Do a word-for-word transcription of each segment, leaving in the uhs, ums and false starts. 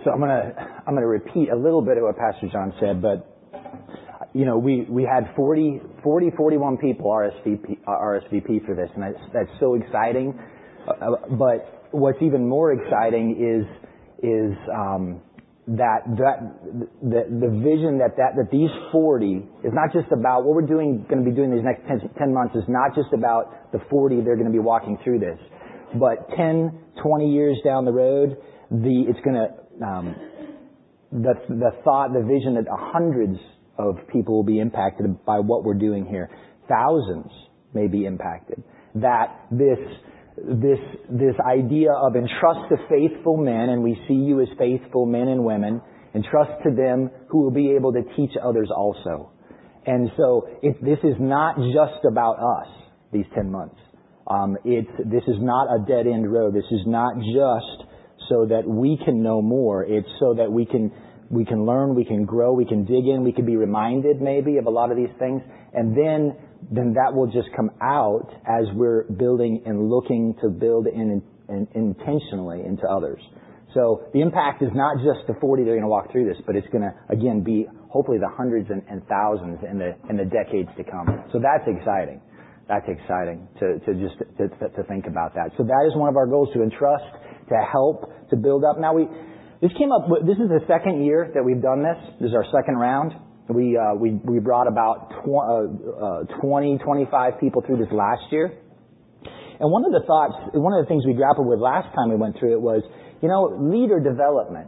So I'm gonna I'm gonna repeat a little bit of what Pastor John said, but you know, we we had forty, forty, forty-one people R S V P uh, R S V P for this, and that's that's so exciting. Uh, but what's even more exciting is is um, that that the the vision that that that these forty is not just about what we're doing going to be doing these next ten, ten months is not just about the forty they're going to be walking through this, but ten, twenty years down the road, the it's going to um, the the thought, the vision that hundreds of people will be impacted by what we're doing here. Thousands may be impacted. That this this this idea of entrust to faithful men, and we see you as faithful men and women, entrust to them who will be able to teach others also. And so it, this is not just about us, these ten months. Um, it's, this is not a dead-end road. This is not just so that we can know more. It's so that we can we can learn, we can grow, we can dig in, we can be reminded maybe of a lot of these things, and then then that will just come out as we're building and looking to build in, in, intentionally into others. So the impact is not just the forty that are going to walk through this, but it's going to, again, be hopefully the hundreds and, and thousands in the in the decades to come. So that's exciting. That's exciting to, to just to, to think about that. So that is one of our goals, to entrust, to help, to build up. Now we this came up. This is the second year that we've done this. This is our second round. We uh, we we brought about tw- uh, uh, twenty, twenty-five people through this last year. And one of the thoughts, one of the things we grappled with last time we went through it was, you know, leader development.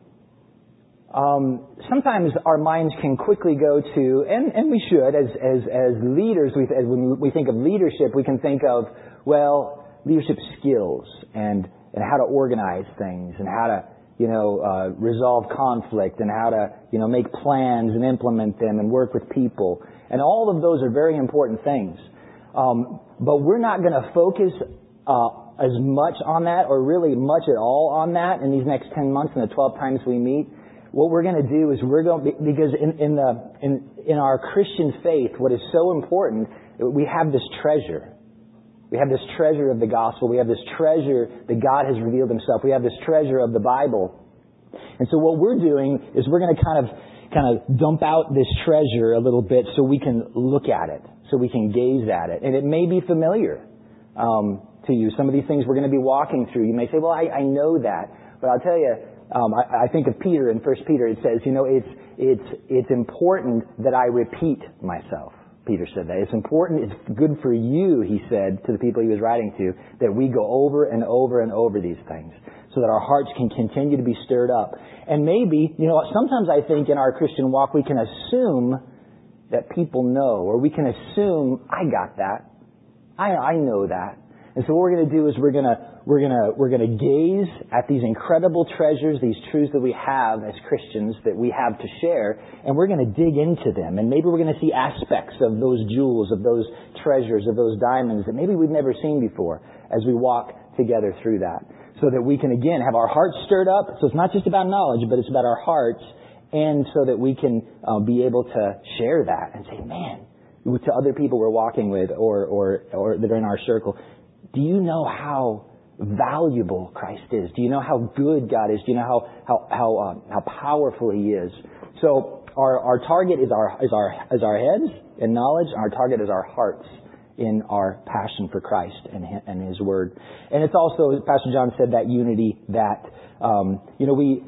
Um, sometimes our minds can quickly go to, and, and we should, as as as leaders, we, as when we think of leadership, we can think of, well, leadership skills and and how to organize things and how to, you know, uh, resolve conflict and how to, you know, make plans and implement them and work with people. And all of those are very important things. Um, but we're not going to focus uh, as much on that, or really much at all on that, in these next ten months and the twelve times we meet. What we're going to do is we're going to, because in, in the in in our Christian faith, what is so important, we have this treasure. We have this treasure of the gospel. We have this treasure that God has revealed Himself. We have this treasure of the Bible. And so what we're doing is we're going to kind of kind of dump out this treasure a little bit so we can look at it, so we can gaze at it. And it may be familiar um, to you. Some of these things we're going to be walking through. You may say, well, I, I know that. But I'll tell you, um, I, I think of Peter in First Peter. It says, you know, it's it's it's important that I repeat myself. Peter said that. It's important, it's good for you, he said to the people he was writing to, that we go over and over and over these things so that our hearts can continue to be stirred up. And maybe, you know, sometimes I think in our Christian walk we can assume that people know, or we can assume, I got that. I, I know that. And so what we're going to do is we're going to we're going to we're going to gaze at these incredible treasures, these truths that we have as Christians that we have to share, and we're going to dig into them. And maybe we're going to see aspects of those jewels, of those treasures, of those diamonds that maybe we've never seen before as we walk together through that, so that we can again have our hearts stirred up. So it's not just about knowledge, but it's about our hearts, and so that we can uh, be able to share that and say, man, to other people we're walking with or or or that are in our circle. Do you know how valuable Christ is? Do you know how good God is? Do you know how how how, uh, how powerful He is? So our our target is our is our is our heads in knowledge. And our target is our hearts in our passion for Christ and and His Word. And it's also, as Pastor John said, that unity that um, you know we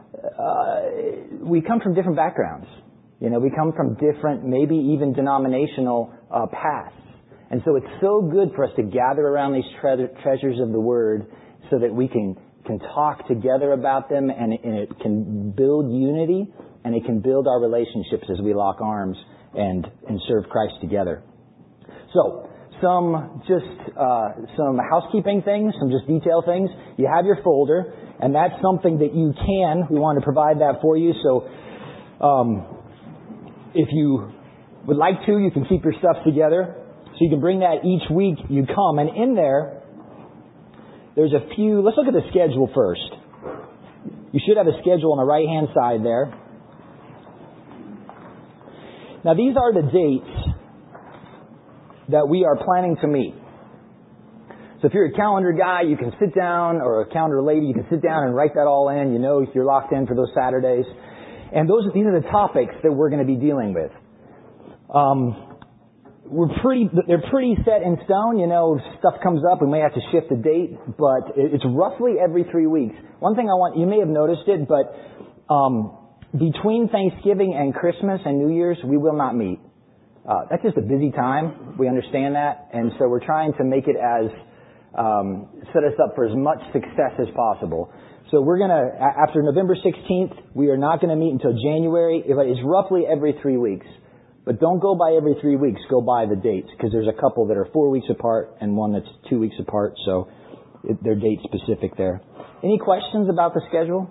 uh, we come from different backgrounds. You know, we come from different, maybe even denominational uh, paths. And so it's so good for us to gather around these tre- treasures of the Word so that we can, can talk together about them, and it, and it can build unity, and it can build our relationships as we lock arms and, and serve Christ together. So, some just uh, some housekeeping things, some just detail things. You have your folder, and that's something that you can. We want to provide that for you. So um, if you would like to, you can keep your stuff together. So you can bring that each week you come. And in there, there's a few. Let's look at the schedule first. You should have a schedule on the right-hand side there. Now, these are the dates that we are planning to meet. So if you're a calendar guy, you can sit down, or a calendar lady, you can sit down and write that all in. You know you're locked in for those Saturdays. And those, these are the topics that we're going to be dealing with. Um, we're pretty, they're pretty set in stone. You know, if stuff comes up, we may have to shift the date, but it's roughly every three weeks. One thing I want, you may have noticed it, but um, between Thanksgiving and Christmas and New Year's, we will not meet. Uh, that's just a busy time. We understand that. And so we're trying to make it as, um, set us up for as much success as possible. So we're going to, after November sixteenth, we are not going to meet until January. It's roughly every three weeks. But don't go by every three weeks. Go by the dates, because there's a couple that are four weeks apart and one that's two weeks apart. So it, they're date specific there. Any questions about the schedule?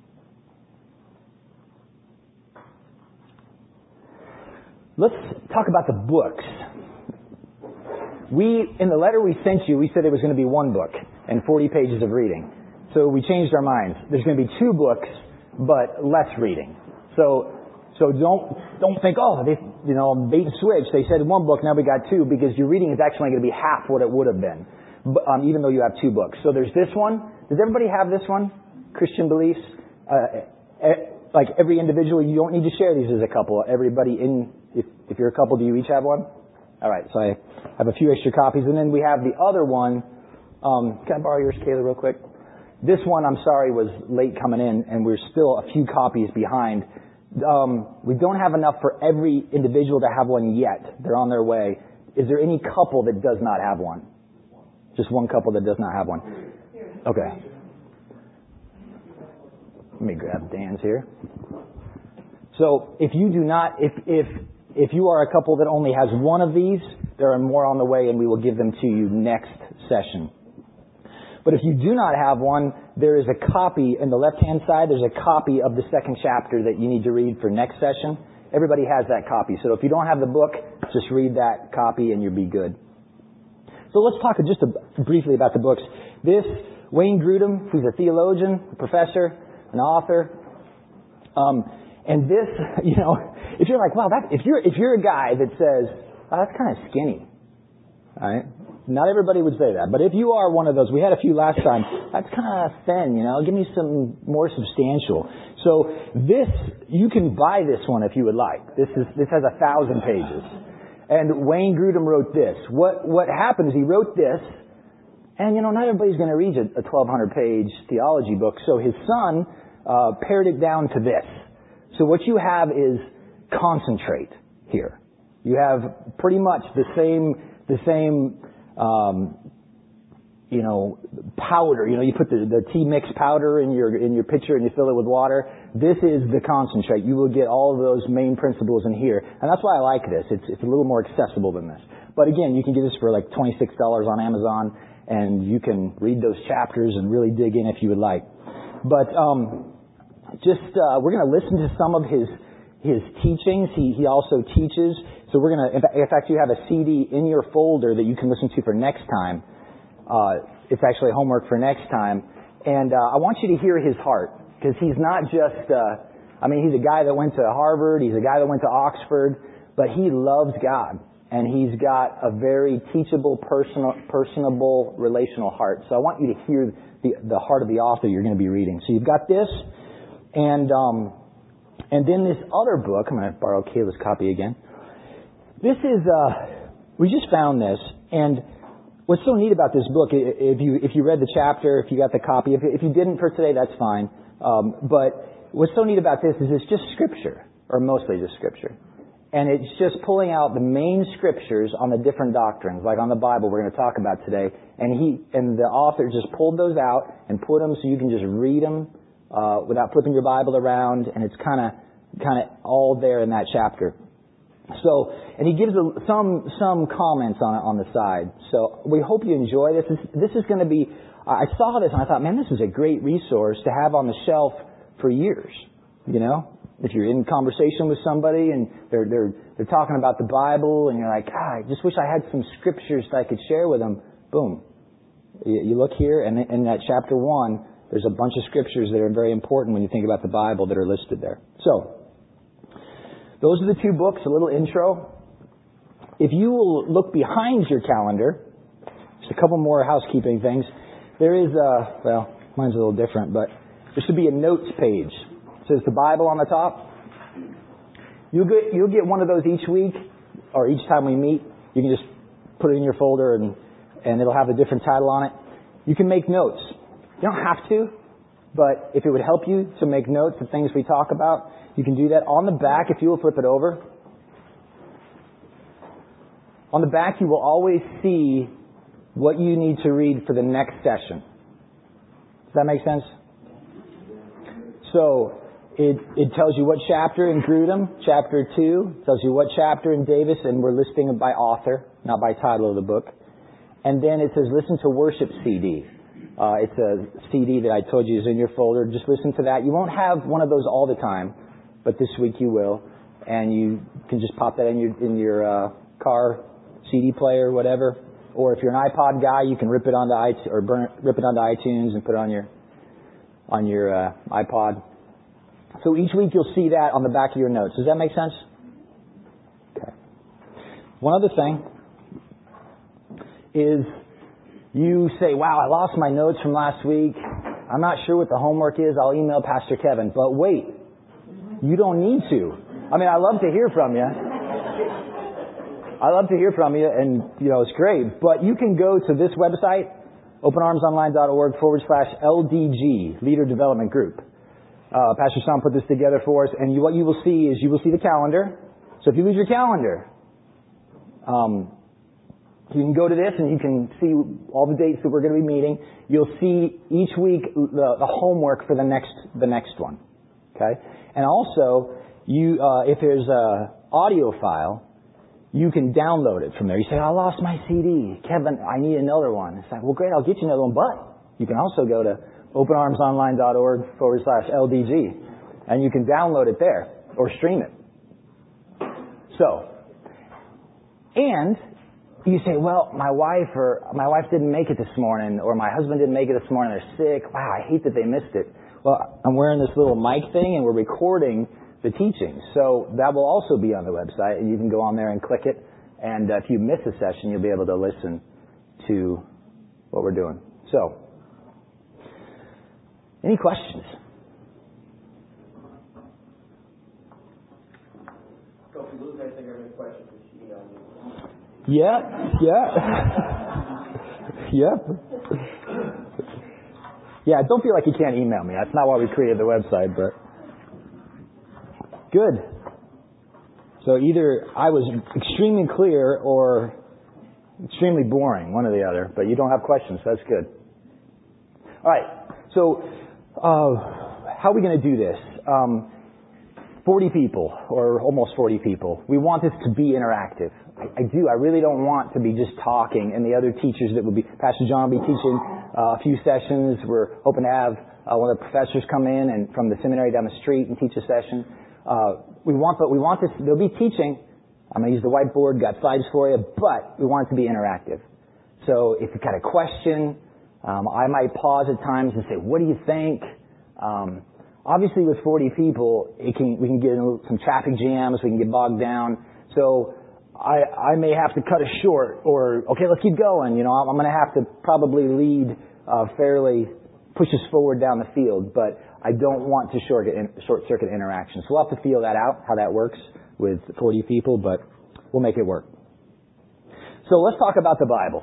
Let's talk about the books. We, in the letter we sent you, we said it was going to be one book and forty pages of reading. So we changed our minds. There's going to be two books, but less reading. So, so don't, don't think, oh, they, you know, bait and switch. They said one book, now we got two, because your reading is actually going to be half what it would have been, um, even though you have two books. So there's this one. Does everybody have this one? Christian Beliefs. Uh, like every individual, you don't need to share these as a couple. Everybody in, if, if you're a couple, do you each have one? All right, so I have a few extra copies. And then we have the other one. Um, can I borrow yours, Kayla, real quick? This one, I'm sorry, was late coming in, and we're still a few copies behind. Um, we don't have enough for every individual to have one yet. They're on their way. Is there any couple that does not have one? Just one couple that does not have one. Okay. Let me grab Dan's here. So if you do not, if if if you are a couple that only has one of these, there are more on the way, and we will give them to you next session. But if you do not have one, there is a copy in the left-hand side. There's a copy of the second chapter that you need to read for next session. Everybody has that copy. So if you don't have the book, just read that copy and you'll be good. So let's talk just a, briefly about the books. This, Wayne Grudem, who's a theologian, a professor, an author. Um, and this, you know, if you're like, wow, that, if you're, if you're a guy that says, oh, that's kind of skinny, all right? Not everybody would say that, but if you are one of those, we had a few last time, that's kind of thin, you know, give me some more substantial. So this, you can buy this one if you would like. This is, this has a thousand pages. And Wayne Grudem wrote this. What, what happened is he wrote this, and you know, not everybody's going to read a, a twelve hundred page theology book, so his son, uh, pared it down to this. So what you have is concentrate here. You have pretty much the same, the same, Um, you know, powder. You know, you put the, the tea mix powder in your in your pitcher and you fill it with water. This is the concentrate. You will get all of those main principles in here, and that's why I like this. It's it's a little more accessible than this. But again, you can get this for like twenty-six dollars on Amazon, and you can read those chapters and really dig in if you would like. But um, just uh, we're going to listen to some of his his teachings. He he also teaches. So we're going to, in fact, you have a C D in your folder that you can listen to for next time. Uh, it's actually homework for next time. And uh, I want you to hear his heart, because he's not just, uh, I mean, he's a guy that went to Harvard, he's a guy that went to Oxford, but he loves God. And he's got a very teachable, personal, personable, relational heart. So I want you to hear the, the heart of the author you're going to be reading. So you've got this, and um, and then this other book. I'm going to borrow Kayla's copy again. This is, uh, we just found this, and what's so neat about this book, if you if you read the chapter, if you got the copy, if, if you didn't for today, that's fine. Um, but what's so neat about this is it's just Scripture, or mostly just Scripture. And it's just pulling out the main Scriptures on the different doctrines, like on the Bible we're going to talk about today. And he and the author just pulled those out and put them so you can just read them uh, without flipping your Bible around, and it's kind of kind of all there in that chapter. So, and he gives a, some some comments on it on the side. So we hope you enjoy this. This, this is going to be. I saw this and I thought, man, this is a great resource to have on the shelf for years. You know, if you're in conversation with somebody and they're they're they're talking about the Bible and you're like, ah, I just wish I had some scriptures that I could share with them. Boom, you, you look here, and in that chapter one, there's a bunch of scriptures that are very important when you think about the Bible that are listed there. So. Those are the two books, a little intro. If you will look behind your calendar, just a couple more housekeeping things. There is a, well, mine's a little different, but there should be a notes page. It says the Bible on the top. You'll get, you'll get one of those each week, or each time we meet. You can just put it in your folder and, and it'll have a different title on it. You can make notes. You don't have to, but if it would help you to make notes of things we talk about, you can do that. On the back, if you will flip it over, on the back you will always see what you need to read for the next session. Does that make sense? So, it, it tells you what chapter in Grudem, chapter two. It tells you what chapter in Davis, and we're listing it by author, not by title of the book. And then it says listen to worship C D. Uh, it's a C D that I told you is in your folder. Just listen to that. You won't have one of those all the time, but this week you will. And you can just pop that in your, in your uh, car C D player, whatever. Or if you're an iPod guy, you can rip it onto iTunes, or burn, rip it onto iTunes and put it on your on your uh, iPod. So each week you'll see that on the back of your notes. Does that make sense? Okay. One other thing is you say, wow, I lost my notes from last week. I'm not sure what the homework is. I'll email Pastor Kevin. But wait, you don't need to. I mean, I love to hear from you. I love to hear from you, and, you know, it's great. But you can go to this website, openarmsonline.org forward slash LDG, Leader Development Group. Uh, Pastor Sam put this together for us, and you, what you will see is you will see the calendar. So if you lose your calendar, um, you can go to this and you can see all the dates that we're going to be meeting. You'll see each week the, the homework for the next the next one. Okay, and also you uh, if there's a audio file, you can download it from there. You say, I lost my C D. Kevin, I need another one. It's like, well, great, I'll get you another one. But you can also go to openarmsonline.org forward slash LDG, and you can download it there or stream it. So, and you say, well, my wife or my wife didn't make it this morning, or my husband didn't make it this morning. They're sick. Wow, I hate that they missed it. Well, I'm wearing this little mic thing, and we're recording the teaching. So that will also be on the website, and you can go on there and click it. And uh, if you miss a session, you'll be able to listen to what we're doing. So, any questions? So if you lose anything or any questions, just email me. Yeah, yeah. Yep. Yeah, don't feel like you can't email me. That's not why we created the website, but good. So either I was extremely clear or extremely boring, one or the other, but you don't have questions, so that's good. All right, so uh, how are we going to do this? Um, forty people, or almost forty people. We want this to be interactive. I, I do. I really don't want to be just talking, and the other teachers that would be, Pastor John will be teaching uh, a few sessions. We're hoping to have uh, one of the professors come in and from the seminary down the street and teach a session. Uh, we want, but we want this, they'll be teaching. I'm going to use the whiteboard, got slides for you, but we want it to be interactive. So if you've got a question, um, I might pause at times and say, what do you think? Um, obviously with forty people, it can, we can get in some traffic jams, we can get bogged down. So I, I may have to cut it short, or, okay, let's keep going. You know, I'm, I'm going to have to probably lead uh, fairly, push us forward down the field, but I don't want to short, short circuit interaction. So we'll have to feel that out, how that works with forty people, but we'll make it work. So let's talk about the Bible.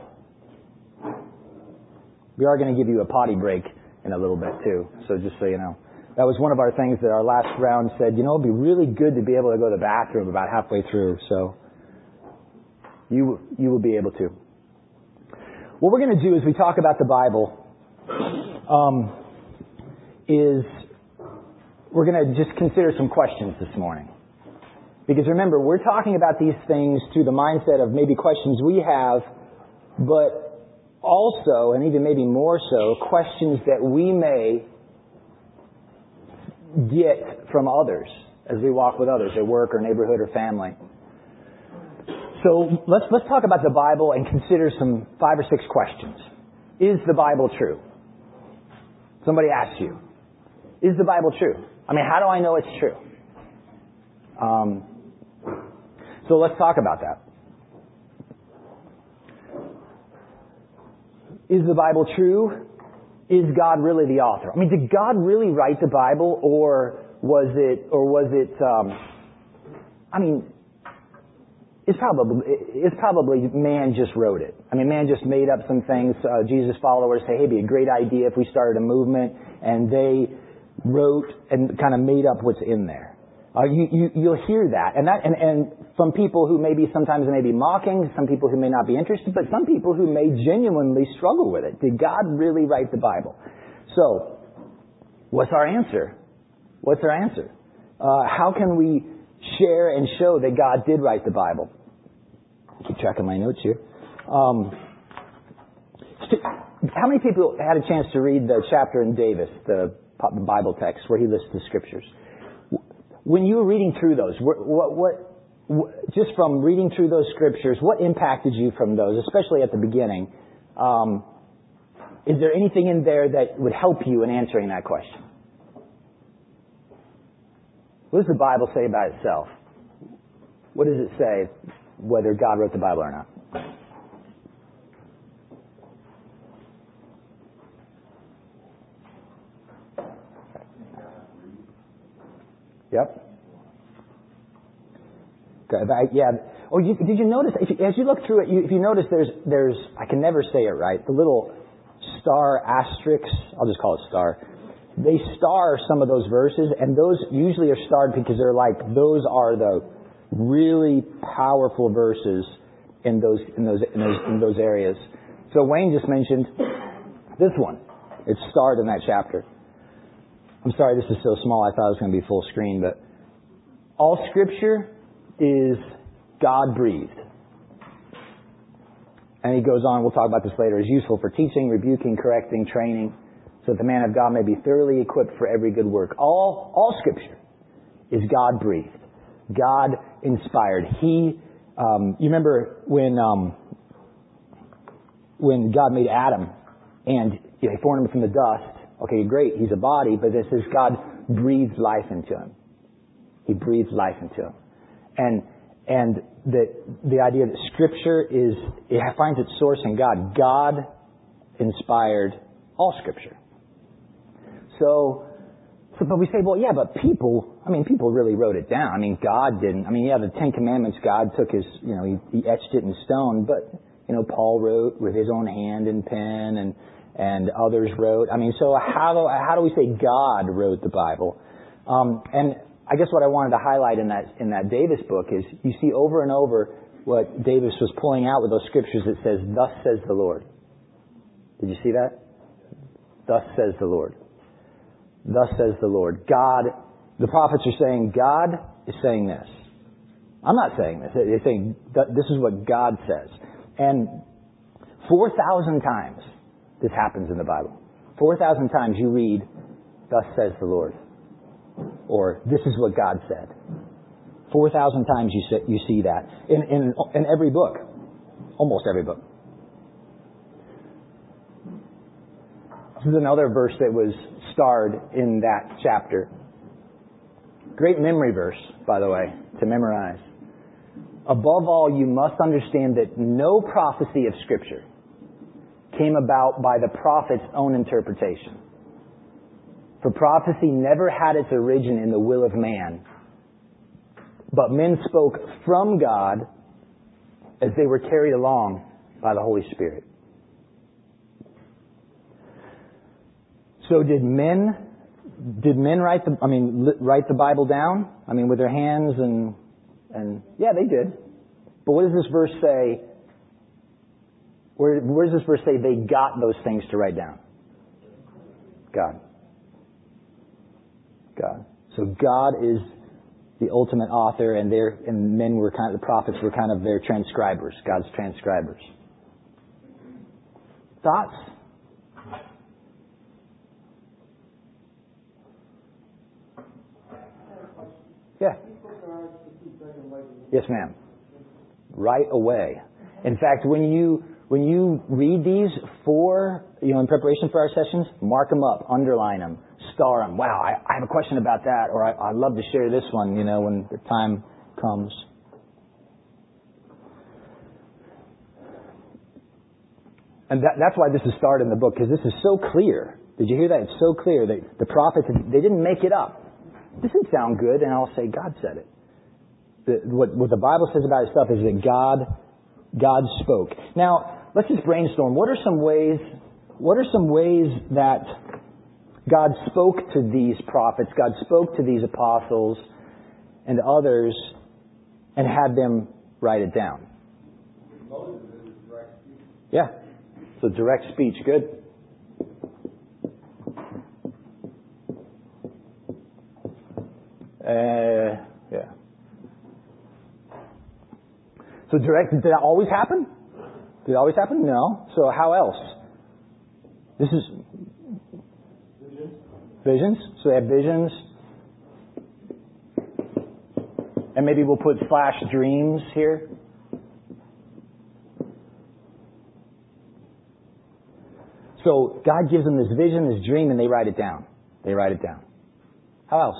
We are going to give you a potty break in a little bit too, so just so you know. That was one of our things that our last round said, you know, it'd be really good to be able to go to the bathroom about halfway through, so you you will be able to. What we're going to do as we talk about the Bible um, is we're going to just consider some questions this morning. Because remember, we're talking about these things through the mindset of maybe questions we have, but also, and even maybe more so, questions that we may get from others as we walk with others at work or neighborhood or family. So let's let's talk about the Bible and consider some five or six questions. Is the Bible true? Somebody asks you, is the Bible true? I mean, how do I know it's true? Um, so let's talk about that. is the Bible true? Is God really the author? I mean, did God really write the Bible, or was it, or was it, um, I mean, it's probably, it's probably man just wrote it. I mean, man just made up some things. Uh, Jesus followers say, hey, it'd be a great idea if we started a movement, and they wrote and kind of made up what's in there. Uh, you, you, you'll hear that. And that, and, and from people who maybe sometimes may be mocking, some people who may not be interested, but some people who may genuinely struggle with it. Did God really write the Bible? So, what's our answer? What's our answer? Uh, how can we share and show that God did write the Bible? Keep track of my notes here. Um, how many people had a chance to read the chapter in Davis, the Bible text, where he lists the scriptures? When you were reading through those, what, what, what, just from reading through those scriptures, what impacted you from those, especially at the beginning? Um, is there anything in there that would help you in answering that question? What does the Bible say about itself? What does it say, whether God wrote the Bible or not? Yep. Yeah. Oh, you, did you notice, if you, as you look through it, you, if you notice there's, there's, I can never say it right, the little star asterisks, I'll just call it star, they star some of those verses, and those usually are starred because they're like, those are the really powerful verses in those, in those, in those, in those areas. So Wayne just mentioned this one. It's starred in that chapter. I'm sorry this is so small, I thought it was going to be full screen, but all Scripture is God-breathed. And he goes on, we'll talk about this later, is useful for teaching, rebuking, correcting, training, so that the man of God may be thoroughly equipped for every good work. All, all Scripture is God-breathed, God-inspired. He, um, you remember when, um, when God made Adam and you know, he formed him from the dust. Okay, great, he's a body, but this is God breathed life into him. He breathed life into him. And and the the idea that Scripture is, it finds its source in God. God inspired all Scripture. So, so, but we say, well, yeah, but people, I mean, people really wrote it down. I mean, God didn't. I mean, yeah, the Ten Commandments, God took his, you know, he, he etched it in stone, but, you know, Paul wrote with his own hand and pen, and and others wrote. I mean, so how do, how do we say God wrote the Bible? Um, and I guess what I wanted to highlight in that in that Davis book is you see over and over what Davis was pulling out with those scriptures that says, thus says the Lord. Did you see that? Thus says the Lord. Thus says the Lord. God, the prophets are saying, God is saying this. I'm not saying this. They're saying, this is what God says. And four thousand times this happens in the Bible. four thousand times you read, thus says the Lord. Or, this is what God said. four thousand times you see, you see that. In, in, in every book. Almost every book. This is another verse that was starred in that chapter. Great memory verse, by the way, to memorize. Above all, you must understand that no prophecy of Scripture came about by the prophet's own interpretation. For prophecy never had its origin in the will of man, but men spoke from God as they were carried along by the Holy Spirit. So did men, did men write the, I mean, write the Bible down? I mean, with their hands and, and, yeah, they did. But what does this verse say? Where, where does this verse say they got those things to write down? God. God. So God is the ultimate author, and their and men were kind of, the prophets were kind of their transcribers, God's transcribers. Thoughts? Yeah. Yes, ma'am. Right away. In fact, when you when you read these for, you know, in preparation for our sessions, mark them up, underline them, star them. Wow, I, I have a question about that, or I, I'd love to share this one, you know, when the time comes. And that, that's why this is started in the book, because this is so clear. Did you hear that? It's so clear that the prophets, they didn't make it up. This didn't sound good, and I'll say God said it. The, what, what the Bible says about his stuff is that God, God spoke. Now, let's just brainstorm. What are some ways, what are some ways that God spoke to these prophets, God spoke to these apostles and others, and had them write it down? Moses is direct speech. Yeah. So direct speech, good. Uh, yeah. So direct, did that always happen? Did it always happen? No. So how else? This is Visions. visions. So they have visions. And maybe we'll put slash dreams here. So God gives them this vision, this dream, and they write it down. They write it down. How else?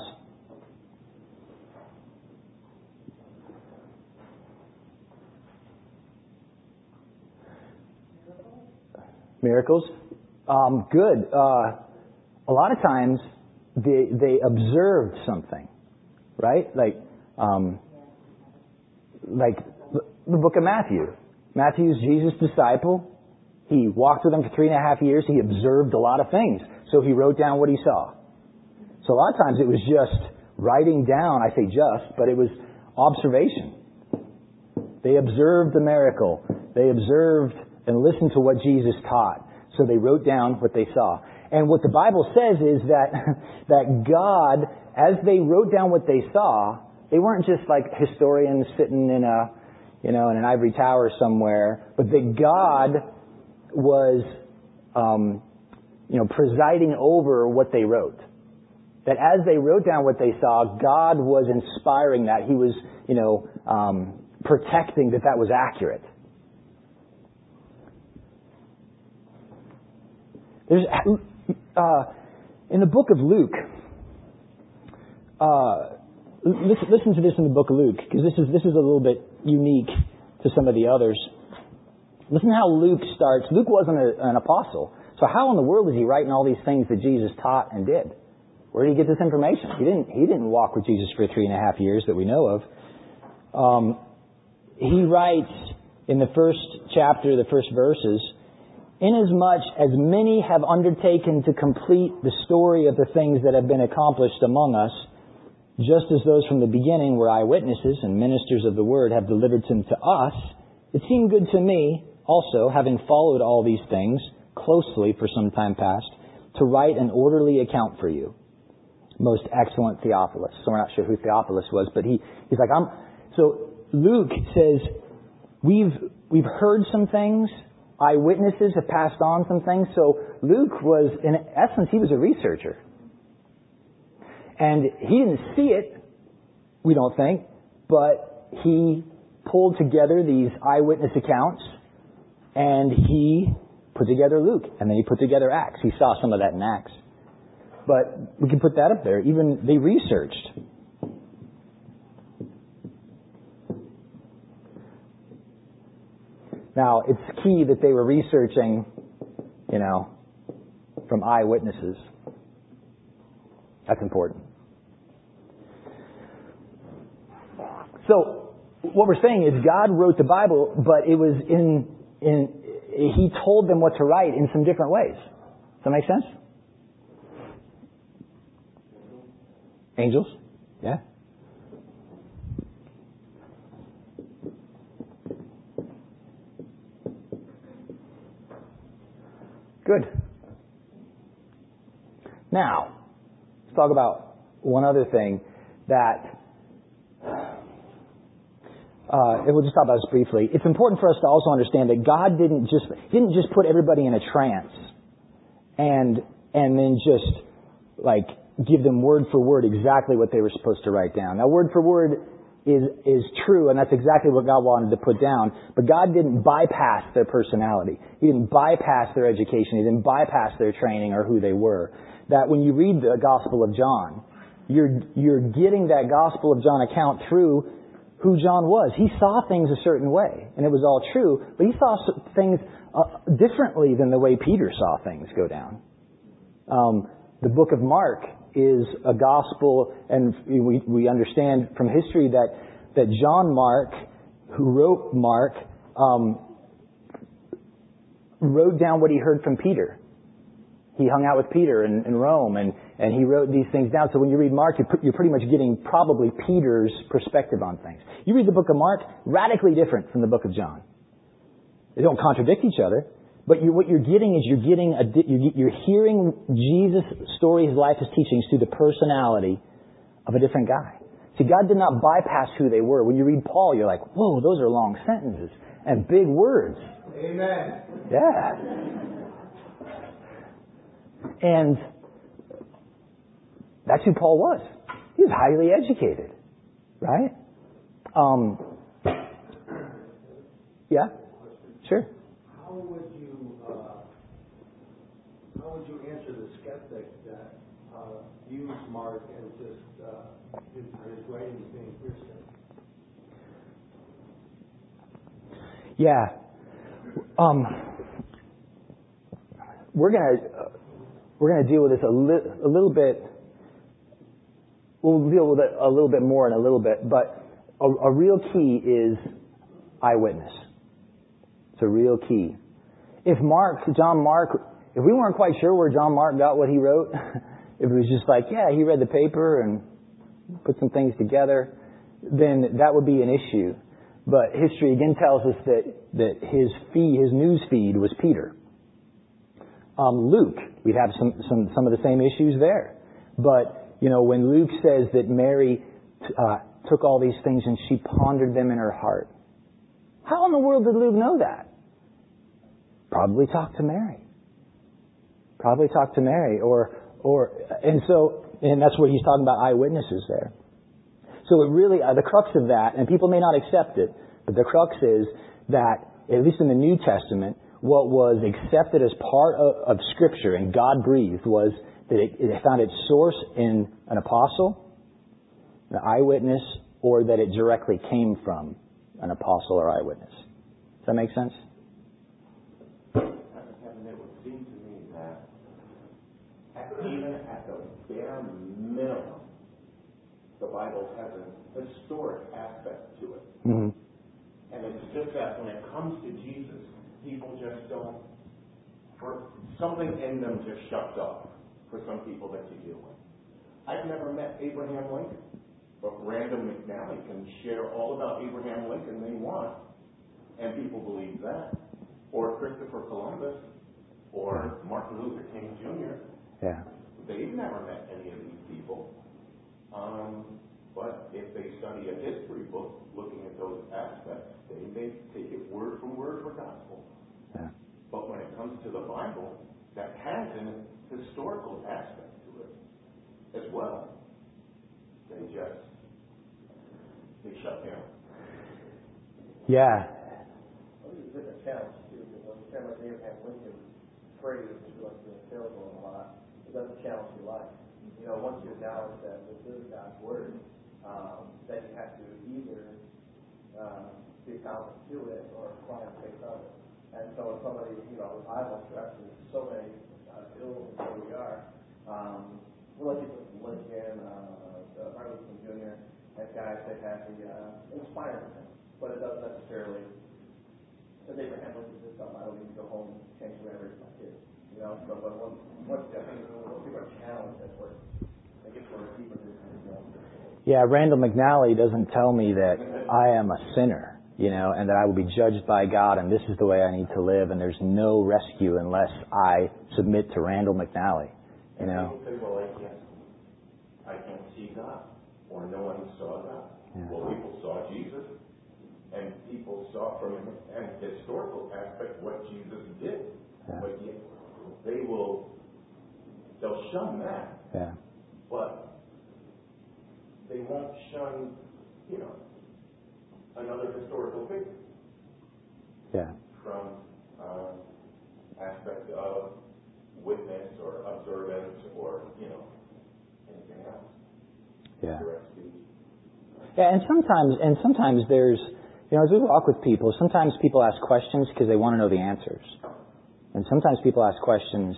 Miracles. Um, good. Uh, a lot of times they they observed something, right? Like, um, like the book of Matthew. Matthew's Jesus' disciple. He walked with them for three and a half years. He observed a lot of things. So he wrote down what he saw. So a lot of times it was just writing down, I say just, but it was observation. They observed the miracle. They observed and listened to what Jesus taught. So they wrote down what they saw. And what the Bible says is that, that God, as they wrote down what they saw, they weren't just like historians sitting in a, you know, in an ivory tower somewhere, but that God was, um, you know, presiding over what they wrote. That as they wrote down what they saw, God was inspiring that. He was, you know, um, protecting that that was accurate. There's, uh, in the book of Luke, uh, listen, listen to this in the book of Luke, because this is, this is a little bit unique to some of the others. Listen how Luke starts. Luke wasn't a, an apostle. So how in the world is he writing all these things that Jesus taught and did? Where did he get this information? He didn't, he didn't walk with Jesus for three and a half years that we know of. Um, he writes in the first chapter, the first verses, "Inasmuch as many have undertaken to complete the story of the things that have been accomplished among us, just as those from the beginning were eyewitnesses and ministers of the word have delivered them to us, it seemed good to me also, having followed all these things closely for some time past, to write an orderly account for you, most excellent Theophilus." So we're not sure who Theophilus was, but he, he's like, I'm, so Luke says, we've, we've heard some things, eyewitnesses have passed on some things. So Luke was, in essence, he was a researcher. And he didn't see it, we don't think, but he pulled together these eyewitness accounts and he put together Luke. And then he put together Acts. He saw some of that in Acts. But we can put that up there. Even they researched. Now, it's key that they were researching, you know, from eyewitnesses. That's important. So, what we're saying is God wrote the Bible, but it was in, in, He told them what to write in some different ways. Does that make sense? Angels? Yeah. Good. Now, let's talk about one other thing that, uh, and we'll just talk about this briefly. It's important for us to also understand that God didn't just, didn't just put everybody in a trance and, and then just, like, give them word for word exactly what they were supposed to write down. Now, word for word is, is true, and that's exactly what God wanted to put down. But God didn't bypass their personality. He didn't bypass their education. He didn't bypass their training or who they were. That when you read the Gospel of John, you're, you're getting that Gospel of John account through who John was. He saw things a certain way, and it was all true, but he saw things uh, differently than the way Peter saw things go down. Um, the book of Mark is a gospel, and we, we understand from history that, that John Mark, who wrote Mark, um, wrote down what he heard from Peter. He hung out with Peter in, in Rome, and, and he wrote these things down. So when you read Mark, you're, you're pretty much getting probably Peter's perspective on things. You read the book of Mark, radically different from the book of John. They don't contradict each other, but you, what you're getting is you're getting a, you're, you're hearing Jesus' story, his life, his teachings through the personality of a different guy. See, God did not bypass who they were. When you read Paul, you're like, whoa, those are long sentences and big words. Amen. Yeah. And that's who Paul was. He was highly educated, right? Um, yeah, sure. How would you uh, how would you answer the skeptic that uh, views Mark as just uh, his, his writings being hearsay? Yeah. Um, we're gonna uh, we're gonna deal with this a, li- a little bit. We'll deal with it a little bit more in a little bit, but a, a real key is eyewitness. It's a real key. If Mark, John Mark, if we weren't quite sure where John Mark got what he wrote, if it was just like, yeah, he read the paper and put some things together, then that would be an issue. But history again tells us that, that his feed, his news feed was Peter. Um, Luke, we'd have some, some, some of the same issues there. But, you know, when Luke says that Mary uh, took all these things and she pondered them in her heart, how in the world did Luke know that? Probably talked to Mary. Probably talked to Mary. Or, or, and so, and that's what he's talking about, eyewitnesses there. So it really, uh, the crux of that, and people may not accept it, but the crux is that, at least in the New Testament, what was accepted as part of, of Scripture and God breathed was that it, it found its source in an apostle, an eyewitness, or that it directly came from an apostle or eyewitness. Does that make sense? And it would seem to me that at, even at the bare minimum, the Bible has a historic aspect to it. Mm-hmm. And it's just that when it comes to Jesus, people just don't, for something in them just shuts off for some people that you deal with. I've never met Abraham Lincoln, but Randall McNally can share all about Abraham Lincoln they want, and people believe that. Or Christopher Columbus, or Martin Luther King Junior Yeah. They've never met any of these people. Um, but if they study a history book looking at those aspects, they may take it word for word for gospel. Yeah. But when it comes to the Bible, that has an historical aspect to it as well. They just, they shut down. Yeah. Well, there's a different challenge, too, because when you like Abraham Lincoln phrase, which we like to syllable a lot, it doesn't challenge your life. You know, once you acknowledge that this is God's Word, um, then you have to either uh, be accountable to it or apply and take of it. And so when somebody, you know, the Bible stresses so many uh, ills and where we are, um, we're looking at Lincoln, uh, Martin Luther King Junior, as guys that have the uh, inspired him. But it doesn't necessarily, as Abraham Lincoln did something, I don't need to go home and change the way I raise my kids. You know, so, but once, once, I think, once people are challenged, that's where they get sort of deeper into it. You know. Yeah, Randall McNally doesn't tell me that I am a sinner, you know, and that I will be judged by God and this is the way I need to live and there's no rescue unless I submit to Randall McNally, you know. People say, well, I can't, I can't see God, or no one saw God. Yeah. Well, people saw Jesus, and people saw from an historical aspect what Jesus did. Yeah. But yet, they will, they'll shun that. Yeah. But they won't shun, you know, another historical figure. Yeah. From um, aspect of witness or observance or, you know, anything else. Yeah. Direct speech. Yeah, and sometimes, and sometimes there's, you know, as we walk with people, sometimes people ask questions because they want to know the answers. And sometimes people ask questions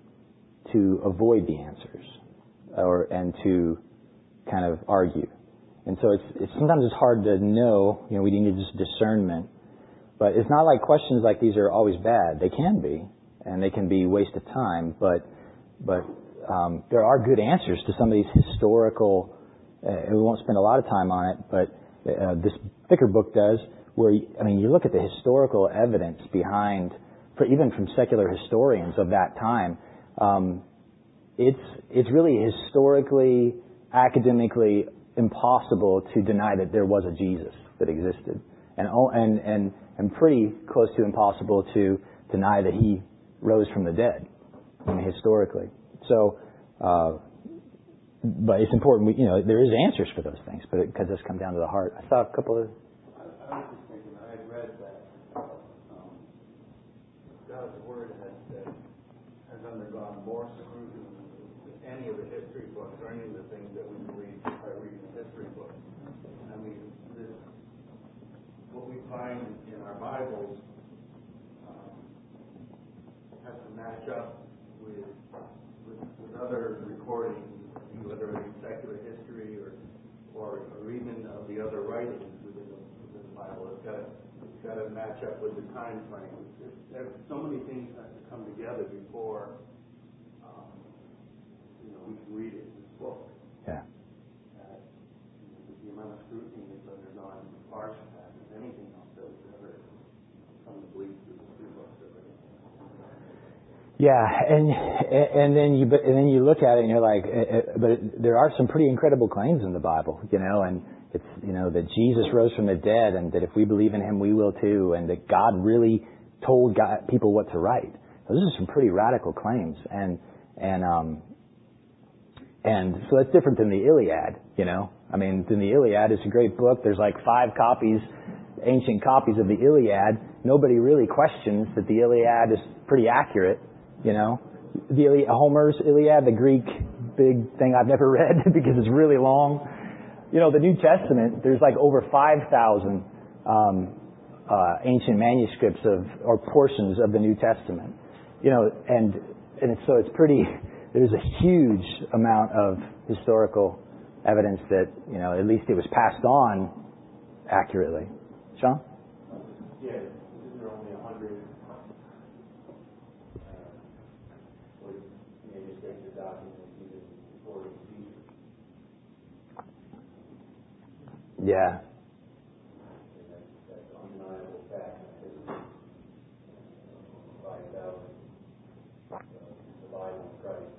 to avoid the answers, or, and to kind of argue. And so it's, it's sometimes it's hard to know, you know, we need just discernment. But it's not like questions like these are always bad. They can be, and they can be a waste of time, but, but, um, there are good answers to some of these historical, uh, we won't spend a lot of time on it, but, uh, this thicker book does, where, I mean, you look at the historical evidence behind, for even from secular historians of that time, um, it's, it's really historically, academically impossible to deny that there was a Jesus that existed. And, and, and, and pretty close to impossible to deny that he rose from the dead, I mean, historically. So, uh, but it's important, we, you know, there is answers for those things, but because it's come down to the heart. I saw a couple of... I, I was just thinking, I had read that um, God's Word has, uh, has undergone more scrutiny than any of the history books or any of the things that we believe by reading the history books. I mean, this, what we find in our Bibles um, has to match up with, with, with other recordings, whether it's secular history or, or, or even of the other writings within the, within the Bible. It's got to, it's got to match up with the time frame. It's, there's so many things have to come together before um, you know we can read it in this book. Yeah. Uh, the amount of scrutiny that's undergone far surpasses anything else that we've ever come to believe through the three books that we're in. Yeah, and and then you and then you look at it and you're like, but there are some pretty incredible claims in the Bible, you know, and it's, you know, that Jesus rose from the dead, and that if we believe in him, we will too, and that God really told God, people what to write. Those are some pretty radical claims, and and um and so that's different than the Iliad, you know. I mean, than the Iliad is a great book. There's like five copies, ancient copies of the Iliad. Nobody really questions that the Iliad is pretty accurate. You know, the Iliad, Homer's Iliad, the Greek big thing I've never read because it's really long. You know, the New Testament, there's like over five thousand um, uh, ancient manuscripts of, or portions of the New Testament. You know, and and it's, so it's pretty, there's a huge amount of historical evidence that, you know, at least it was passed on accurately. Sean? Yeah, isn't there only a hundred manuscripts or documents even recording Jesus? Yeah. And that's, that's an undeniable fact. Five thousand, the Bible of Christ.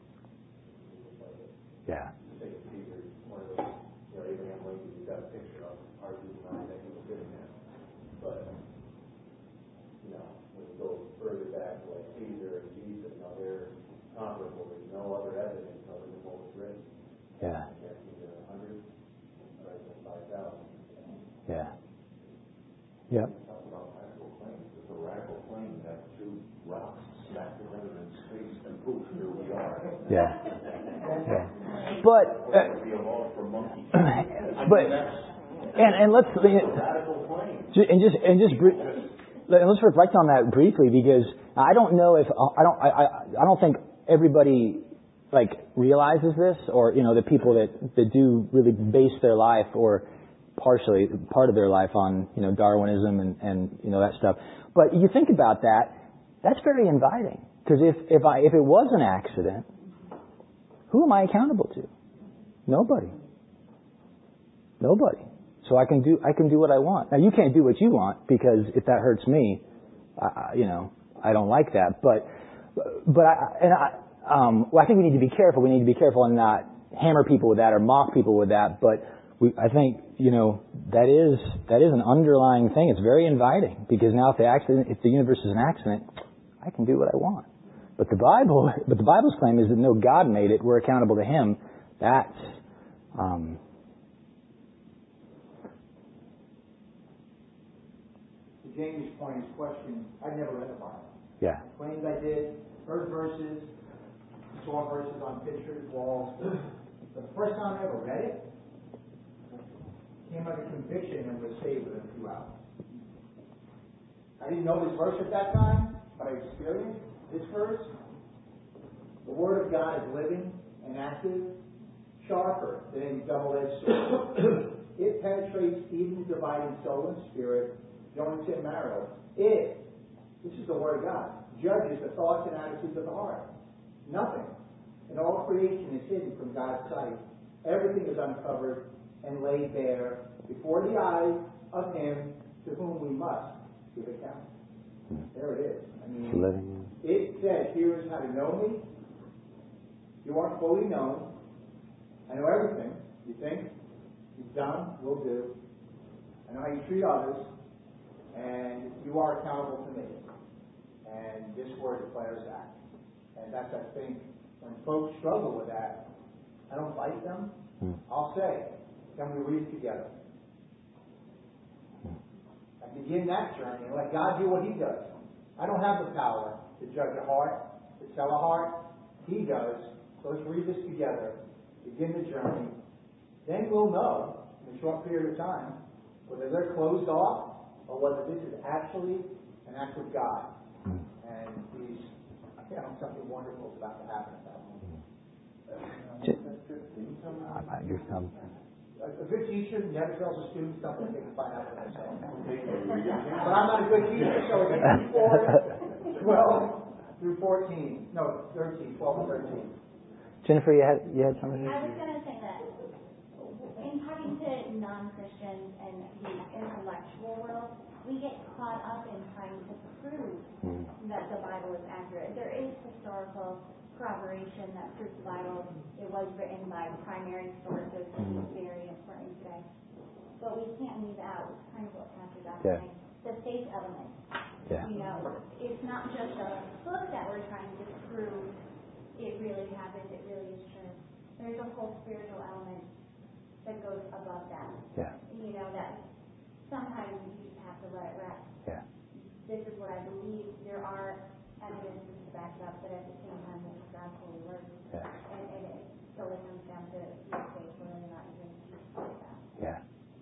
Yeah. Say Caesar, one of those, you know, Abraham Lincoln, you've got a picture of arguing on that he was sitting there. But, you know, when you go further back, like Caesar and Jesus, you know, they're comparable. There's no other evidence other than what was written. Yeah. And that's either a hundred, right, or five thousand. Yeah. Yep. Talk about radical claims. It's a radical claim that two rocks smack together in space and poof, here we are. Yeah. Yeah. But, uh, Be a law for monkeys. but, and and let's Radical claim. and just and just br- let's reflect on that briefly, because I don't know if I don't I I, I don't think everybody like realizes this, or, you know, the people that that do really base their life or partially part of their life on, you know, Darwinism and and you know that stuff. But you think about that, that's very inviting, because if if I if it was an accident, who am I accountable to? Nobody. Nobody. So I can do I can do what I want. Now you can't do what you want, because if that hurts me, I, you know, I don't like that. But but I and I um, well, I think we need to be careful. We need to be careful and not hammer people with that or mock people with that. But we, I think, you know, that is that is an underlying thing. It's very inviting, because now if the accident, if the universe is an accident, I can do what I want. But the Bible, but the Bible's claim is that no, God made it. We're accountable to Him. That's um, to Jamie's point, his question. I never read the Bible. yeah, I claimed I did. Heard verses, saw verses on pictures, walls. But the first time I ever read it, came under conviction and was saved within a few hours. I didn't know this verse at that time, but I experienced this verse. The Word of God is living and active, sharper than any double-edged sword. It penetrates even dividing soul and spirit, joints and marrow. It, this is the Word of God, judges the thoughts and attitudes of the heart. Nothing in all creation is hidden from God's sight. Everything is uncovered and laid bare before the eyes of Him to whom we must give account. There it is. I mean, living. It says, here is how to know me. You aren't fully known. I know everything. You think? You've done, will do. I know how you treat others. And you are accountable to me. And this Word declares that. And that's, I think, when folks struggle with that, I don't fight them. Hmm. I'll say, can we read together? Hmm. I begin that journey and let God do what He does. I don't have the power to judge a heart, to tell a heart. He does. So let's read this together. Begin the journey. Then we'll know, in a short period of time, whether they're closed off or whether this is actually an act of God. Hmm. And He's, you know, something wonderful is about to happen at that moment. Uh, you're some. A good teacher never tells a student something they can find out for themselves. But I'm not a good teacher, so it's four, twelve through fourteen. No, thirteen, twelve and thirteen. Jennifer, you had you had something? I was going to say that in talking to non-Christians and the intellectual world, we get caught up in trying to prove mm. that the Bible is accurate. There is historical corroboration that proves the Bible, it was written by primary sources of the various according today. But we can't leave out kind of what Pastor Doc yeah. saying, the faith element. Yeah. You know, it's not just a book that we're trying to prove it really happened, it really is true. There's a whole spiritual element that goes above that. Yeah. You know, that sometimes you just have to let it rest. Yeah. This is what I believe. There are evidences to back it up, but at the same time, this is God's holy word. Yeah. And, and it solely comes down to your faith, whether or not you can teach like that. Yeah.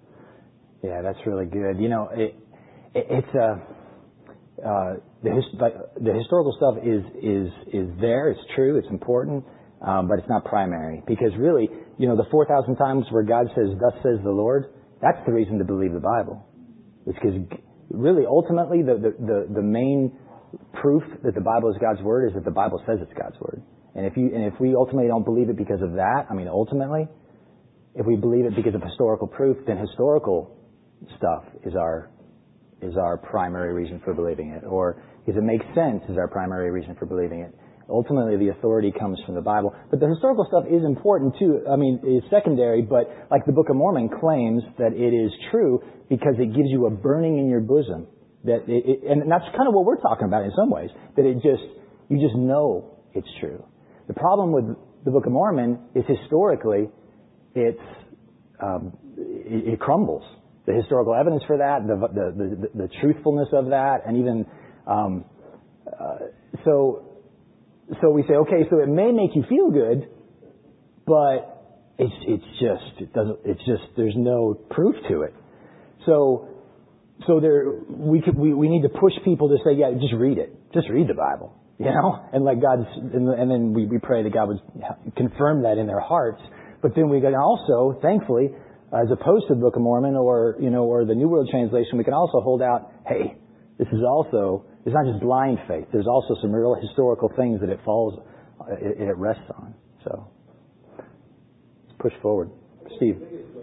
Yeah, that's really good. You know, it, it it's a. Uh, uh, the, his, like, the historical stuff is is is there. It's true. It's important, um, but it's not primary because really, you know, the four thousand times where God says, "Thus says the Lord," that's the reason to believe the Bible. It's because really, ultimately, the the the, the main proof that the Bible is God's word is that the Bible says it's God's word. And if you and if we ultimately don't believe it because of that, I mean, ultimately, if we believe it because of historical proof, then historical stuff is our is our primary reason for believing it, or because it makes sense is our primary reason for believing it. Ultimately, the authority comes from the Bible. But the historical stuff is important too. I mean, is secondary, but like the Book of Mormon claims that it is true because it gives you a burning in your bosom. That it, it, and that's kind of what we're talking about in some ways. That it just, you just know it's true. The problem with the Book of Mormon is historically, it's, um, it, it crumbles. The historical evidence for that, the the, the, the truthfulness of that, and even, um, uh, so, so we say, okay, so it may make you feel good, but it's, it's just, it doesn't, it's just, there's no proof to it. So, So there, we could, we, we need to push people to say, yeah, just read it. Just read the Bible, you know? And let God, and, and then we, we pray that God would confirm that in their hearts. But then we can also, thankfully, as opposed to the Book of Mormon or, you know, or the New World Translation, we can also hold out, hey, this is also, it's not just blind faith. There's also some real historical things that it falls, it, it rests on. So, let's push forward. Steve.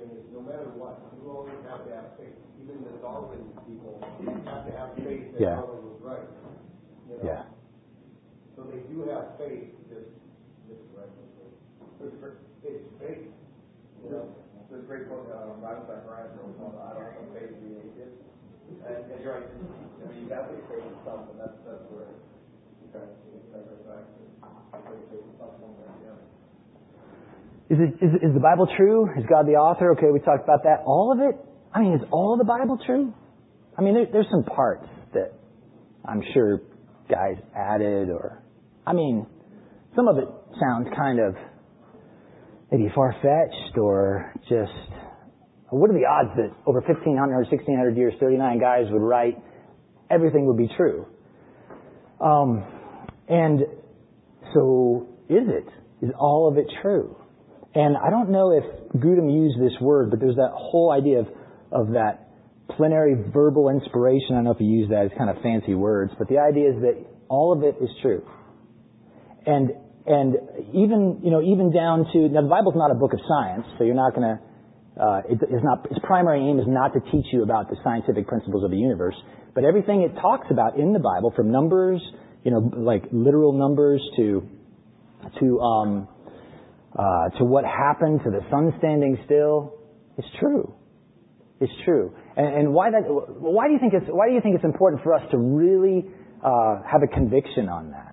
Yeah. Right. You know? Yeah. So they do have faith. This, this right. It's faith. You know, there's a great book um, by Brian called "I Don't Have Faith to Be Atheist," and, and you're right. I mean, you got to faith in something. That's that's where you kind of take it back to faith in something. Yeah. Is it is is the Bible true? Is God the author? Okay, we talked about that. All of it. I mean, is all the Bible true? I mean, there, there's some parts that I'm sure guys added, or, I mean, some of it sounds kind of maybe far-fetched or just what are the odds that over fifteen hundred, sixteen hundred years, thirty-nine guys would write, everything would be true? Um, and so is it? Is all of it true? And I don't know if Grudem used this word, but there's that whole idea of, of that plenary verbal inspiration. I don't know if he used that as kind of fancy words, but the idea is that all of it is true. And and even you know even down to now the Bible's not a book of science, so you're not going to uh, it, it's not its primary aim is not to teach you about the scientific principles of the universe, but everything it talks about in the Bible, from numbers, you know, like literal numbers to to um, uh, to what happened to the sun standing still, is true. It's true. And, and why that? Why do you think it's why do you think it's important for us to really uh, have a conviction on that?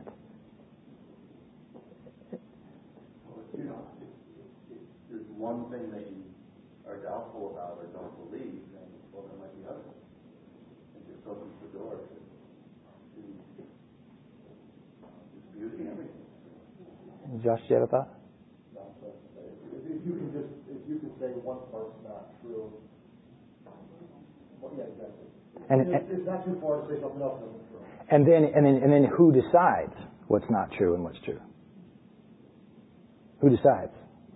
You know, if, if, if there's one thing that you are doubtful about or don't believe, then well, there might be others. It just opens the door to, to disputing everything. Josh, do you have a thought? If, if you can just, if you can say one part's not true, well, yeah, exactly. And, it's, and, it's not too far to say something else isn't true. and then, and then, and then, who decides what's not true and what's true? Who decides?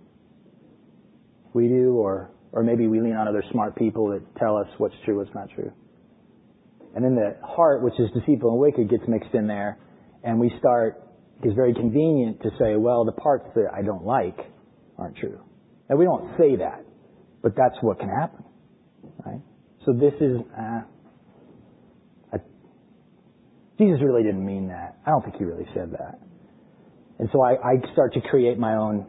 We do, or or maybe we lean on other smart people that tell us what's true, what's not true. And then the heart, which is deceitful and wicked, gets mixed in there, and we start. It's very convenient to say, well, the parts that I don't like aren't true. And we don't say that, but that's what can happen, right? So this is, uh, I, Jesus really didn't mean that. I don't think he really said that. And so I, I start to create my own,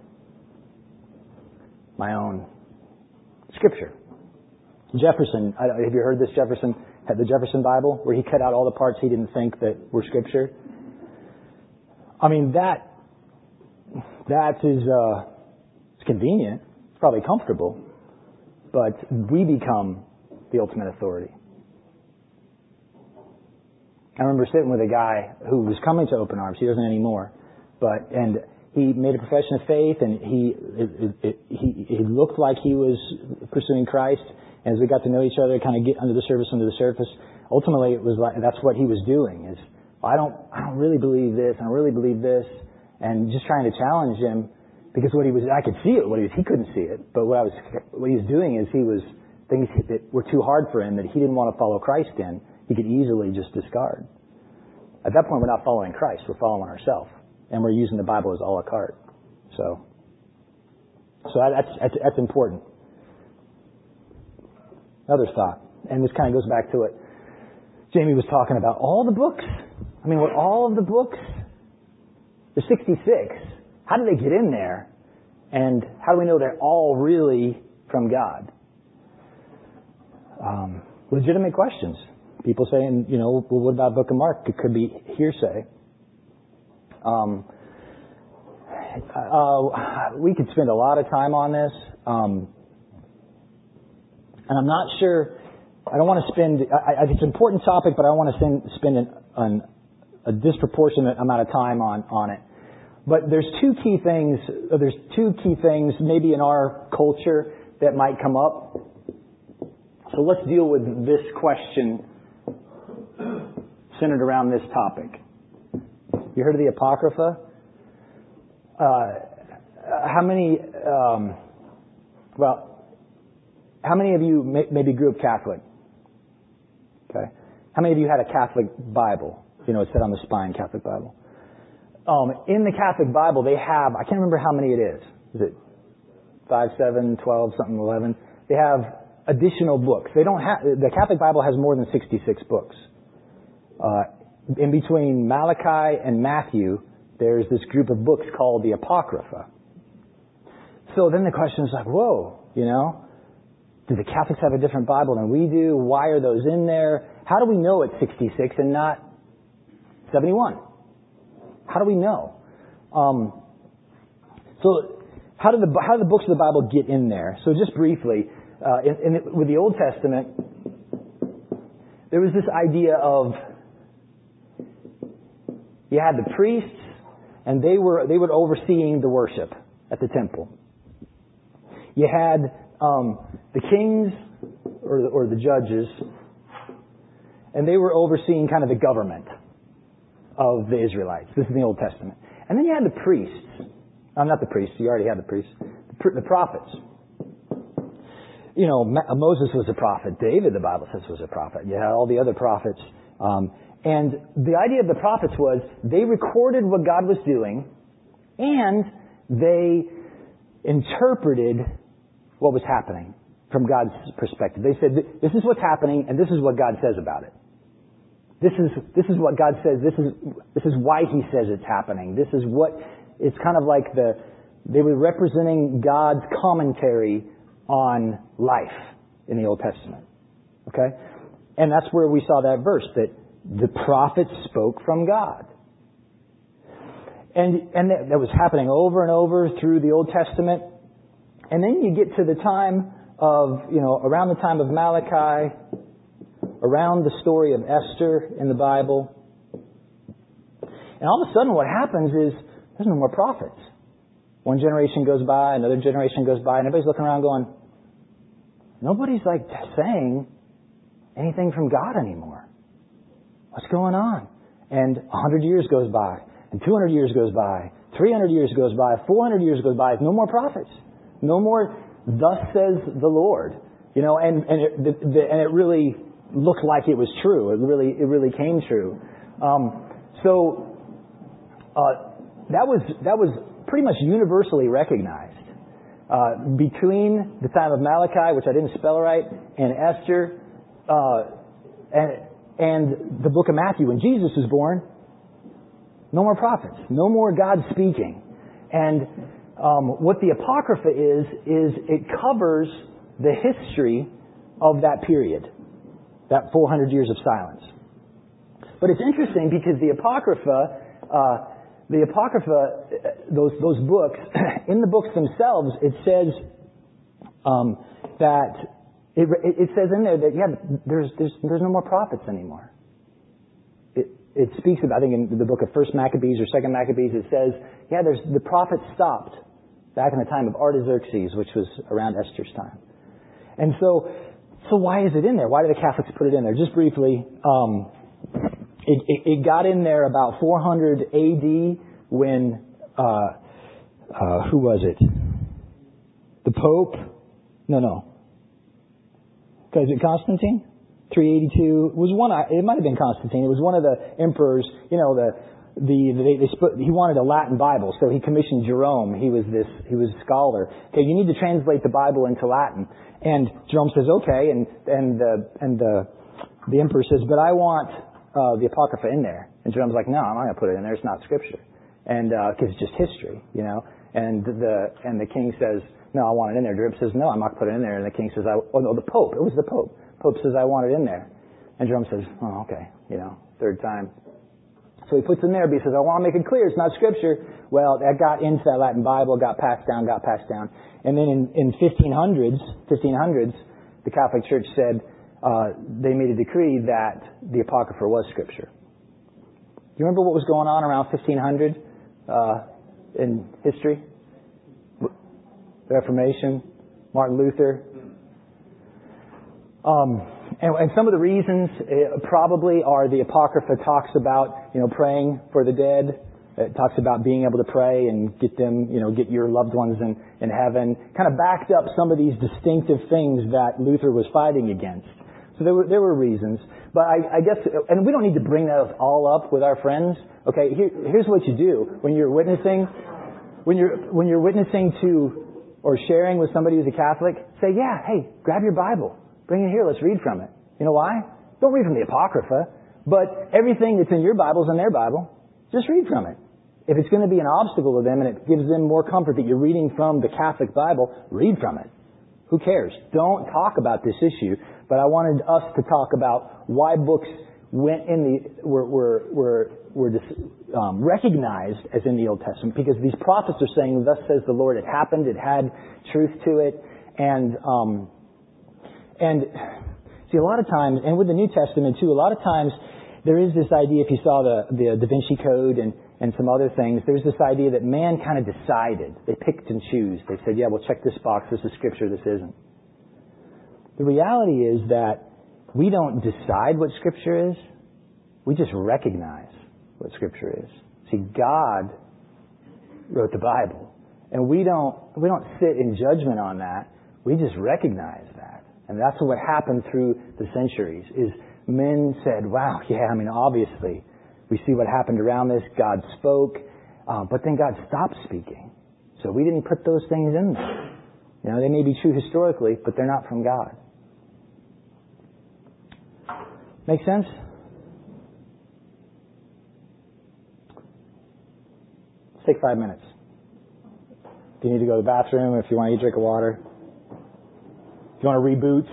my own scripture. Jefferson, I, have you heard this? Jefferson had the Jefferson Bible, where he cut out all the parts he didn't think that were scripture. I mean, that, that is, uh, it's convenient. It's probably comfortable. But we become the ultimate authority. I remember sitting with a guy who was coming to Open Arms. He doesn't anymore. But, and he made a profession of faith, and he, it, it, it, he, he looked like he was pursuing Christ. And as we got to know each other, kind of get under the surface, under the surface, ultimately it was like, that's what he was doing, is, I don't, I don't really believe this, I don't really believe this, and just trying to challenge him, because what he was, I could see it, what he was, he couldn't see it, but what I was, what he was doing is he was, things that were too hard for him that he didn't want to follow Christ in, he could easily just discard. At that point, we're not following Christ, we're following ourselves, and we're using the Bible as a la carte. So, so that's, that's, that's important. Another thought, and this kind of goes back to what Jamie was talking about, all the books. I mean, what all of the books? There's sixty-six. How did they get in there? And how do we know they're all really from God? Um, legitimate questions. People saying, you know, well, what about Book of Mark? It could be hearsay. Um, uh, we could spend a lot of time on this. Um, and I'm not sure, I don't want to spend, I, I, it's an important topic, but I don't want to spend, spend an, an a disproportionate amount of time on, on it. But there's two key things, there's two key things maybe in our culture that might come up. So let's deal with this question centered around this topic. You heard of the Apocrypha? Uh, how many, um, well, how many of you may, maybe grew up Catholic? Okay. How many of you had a Catholic Bible? You know, it said on the spine, Catholic Bible. Um, in the Catholic Bible, they have, I can't remember how many it is. Is it five, seven, twelve, something, eleven? They have additional books. They don't have, the Catholic Bible has more than sixty-six books. Uh, in between Malachi and Matthew, there's this group of books called the Apocrypha. So then the question is like, whoa, you know, do the Catholics have a different Bible than we do? Why are those in there? How do we know it's sixty-six and not seventy-one? How do we know? Um, so how do the how do the books of the Bible get in there? So just briefly, uh, in, in, with the Old Testament, there was this idea of you had the priests, and they were they were overseeing the worship at the temple. You had um, the kings or the, or the judges, and they were overseeing kind of the government of the Israelites. This is in the Old Testament. And then you had the priests. Uh, not the priests. You already had the priests. The, pr- the prophets. You know, Moses was a prophet. David, the Bible says, was a prophet. You had all the other prophets. Um, and the idea of the prophets was they recorded what God was doing, and they interpreted what was happening from God's perspective. They said, this is what's happening, and this is what God says about it. This is this is what God says. This is this is why He says it's happening. This is what it's kind of like the they were representing God's commentary on life in the Old Testament. Okay? And that's where we saw that verse, that the prophets spoke from God. And and that, that was happening over and over through the Old Testament. And then you get to the time of, you know, around the time of Malachi, around the story of Esther in the Bible. And all of a sudden what happens is there's no more prophets. One generation goes by, another generation goes by, and everybody's looking around going, nobody's like saying anything from God anymore. What's going on? And a hundred years goes by, and two hundred years goes by, three hundred years goes by, four hundred years goes by, no more prophets. No more, thus says the Lord. You know, and, and it, the, the, and it really looked like it was true. It really, it really came true. Um, so, uh, that was, that was pretty much universally recognized. Uh, between the time of Malachi, which I didn't spell right, and Esther, uh, and, and the book of Matthew, when Jesus was born, no more prophets, no more God speaking. And, um, what the Apocrypha is, is it covers the history of that period, that four hundred years of silence. But it's interesting because the Apocrypha, uh, the Apocrypha, those those books, in the books themselves, it says um, that it, it says in there that yeah, there's there's there's no more prophets anymore. It it speaks about, I think in the book of First Maccabees or Second Maccabees, it says yeah, there's the prophets stopped back in the time of Artaxerxes, which was around Esther's time. And so, so why is it in there? Why do the Catholics put it in there? Just briefly. Um, It, it, it got in there about four hundred A D when, uh, uh, who was it? The Pope? No, no. Is it Constantine? three eighty-two. It was one, it might have been Constantine. It was one of the emperors, you know, the, the, they, they split, he wanted a Latin Bible, so he commissioned Jerome. He was this, he was a scholar. Okay, you need to translate the Bible into Latin. And Jerome says, okay, and, and the, and the, the emperor says, but I want, Uh, the Apocrypha in there. And Jerome's like, no, I'm not going to put it in there. It's not Scripture. And, uh, cause it's just history, you know. And the, and the king says, no, I want it in there. Jerome says, no, I'm not going to put it in there. And the king says, I, oh no, the Pope. It was the Pope. Pope says, I want it in there. And Jerome says, oh, okay, you know, third time. So he puts it in there, but he says, I want to make it clear, it's not Scripture. Well, that got into that Latin Bible, got passed down, got passed down. And then in, in fifteen hundreds, fifteen hundreds, the Catholic Church said, Uh, they made a decree that the Apocrypha was Scripture. Do you remember what was going on around fifteen hundred uh, in history? The Reformation, Martin Luther. Um, and, and some of the reasons uh, probably are the Apocrypha talks about, you know, praying for the dead. It talks about being able to pray and get them, you know, get your loved ones in, in heaven. Kind of backed up some of these distinctive things that Luther was fighting against. So there were, there were reasons. But I, I guess, and we don't need to bring those all up with our friends. Okay, here, here's what you do. When you're witnessing, when you're, when you're witnessing to, or sharing with somebody who's a Catholic, say, yeah, hey, grab your Bible. Bring it here, let's read from it. You know why? Don't read from the Apocrypha. But everything that's in your Bible is in their Bible. Just read from it. If it's going to be an obstacle to them and it gives them more comfort that you're reading from the Catholic Bible, read from it. Who cares? Don't talk about this issue. But I wanted us to talk about why books went in the were were were, were dis, um, recognized as in the Old Testament, because these prophets are saying, "Thus says the Lord." It happened. It had truth to it, and um, and see a lot of times, and with the New Testament too, a lot of times there is this idea. If you saw the the Da Vinci Code and and some other things, there's this idea that man kind of decided. They picked and choose. They said, yeah, we'll check this box. This is Scripture. This isn't. The reality is that we don't decide what Scripture is. We just recognize what Scripture is. See, God wrote the Bible. And we don't, we don't sit in judgment on that. We just recognize that. And that's what happened through the centuries, is men said, wow, yeah, I mean, obviously, we see what happened around this. God spoke, uh, but then God stopped speaking. So we didn't put those things in there. You know, they may be true historically, but they're not from God. Make sense? Let's take five minutes. If you need to go to the bathroom, if you want to eat a drink of water, if you want to reboot.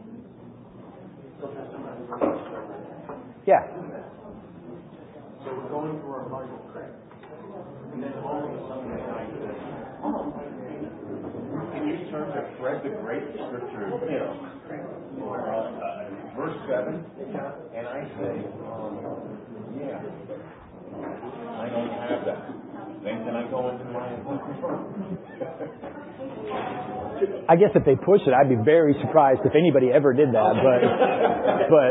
Yeah. So we're going through our Bible, and then all of a sudden the guy says, "Oh, can you turn to Fred the Great Scripture, you know, or, uh, verse seven?" And I say, um, "Yeah, I don't have that." Then can I go into my I guess if they push it, I'd be very surprised if anybody ever did that. But, but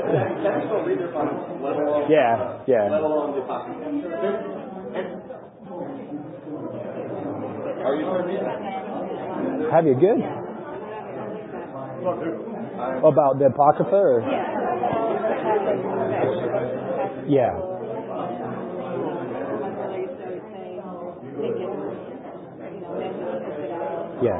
yeah, yeah. Are you sure? Have you good? About the Apocrypha? Or? Yeah. Yeah.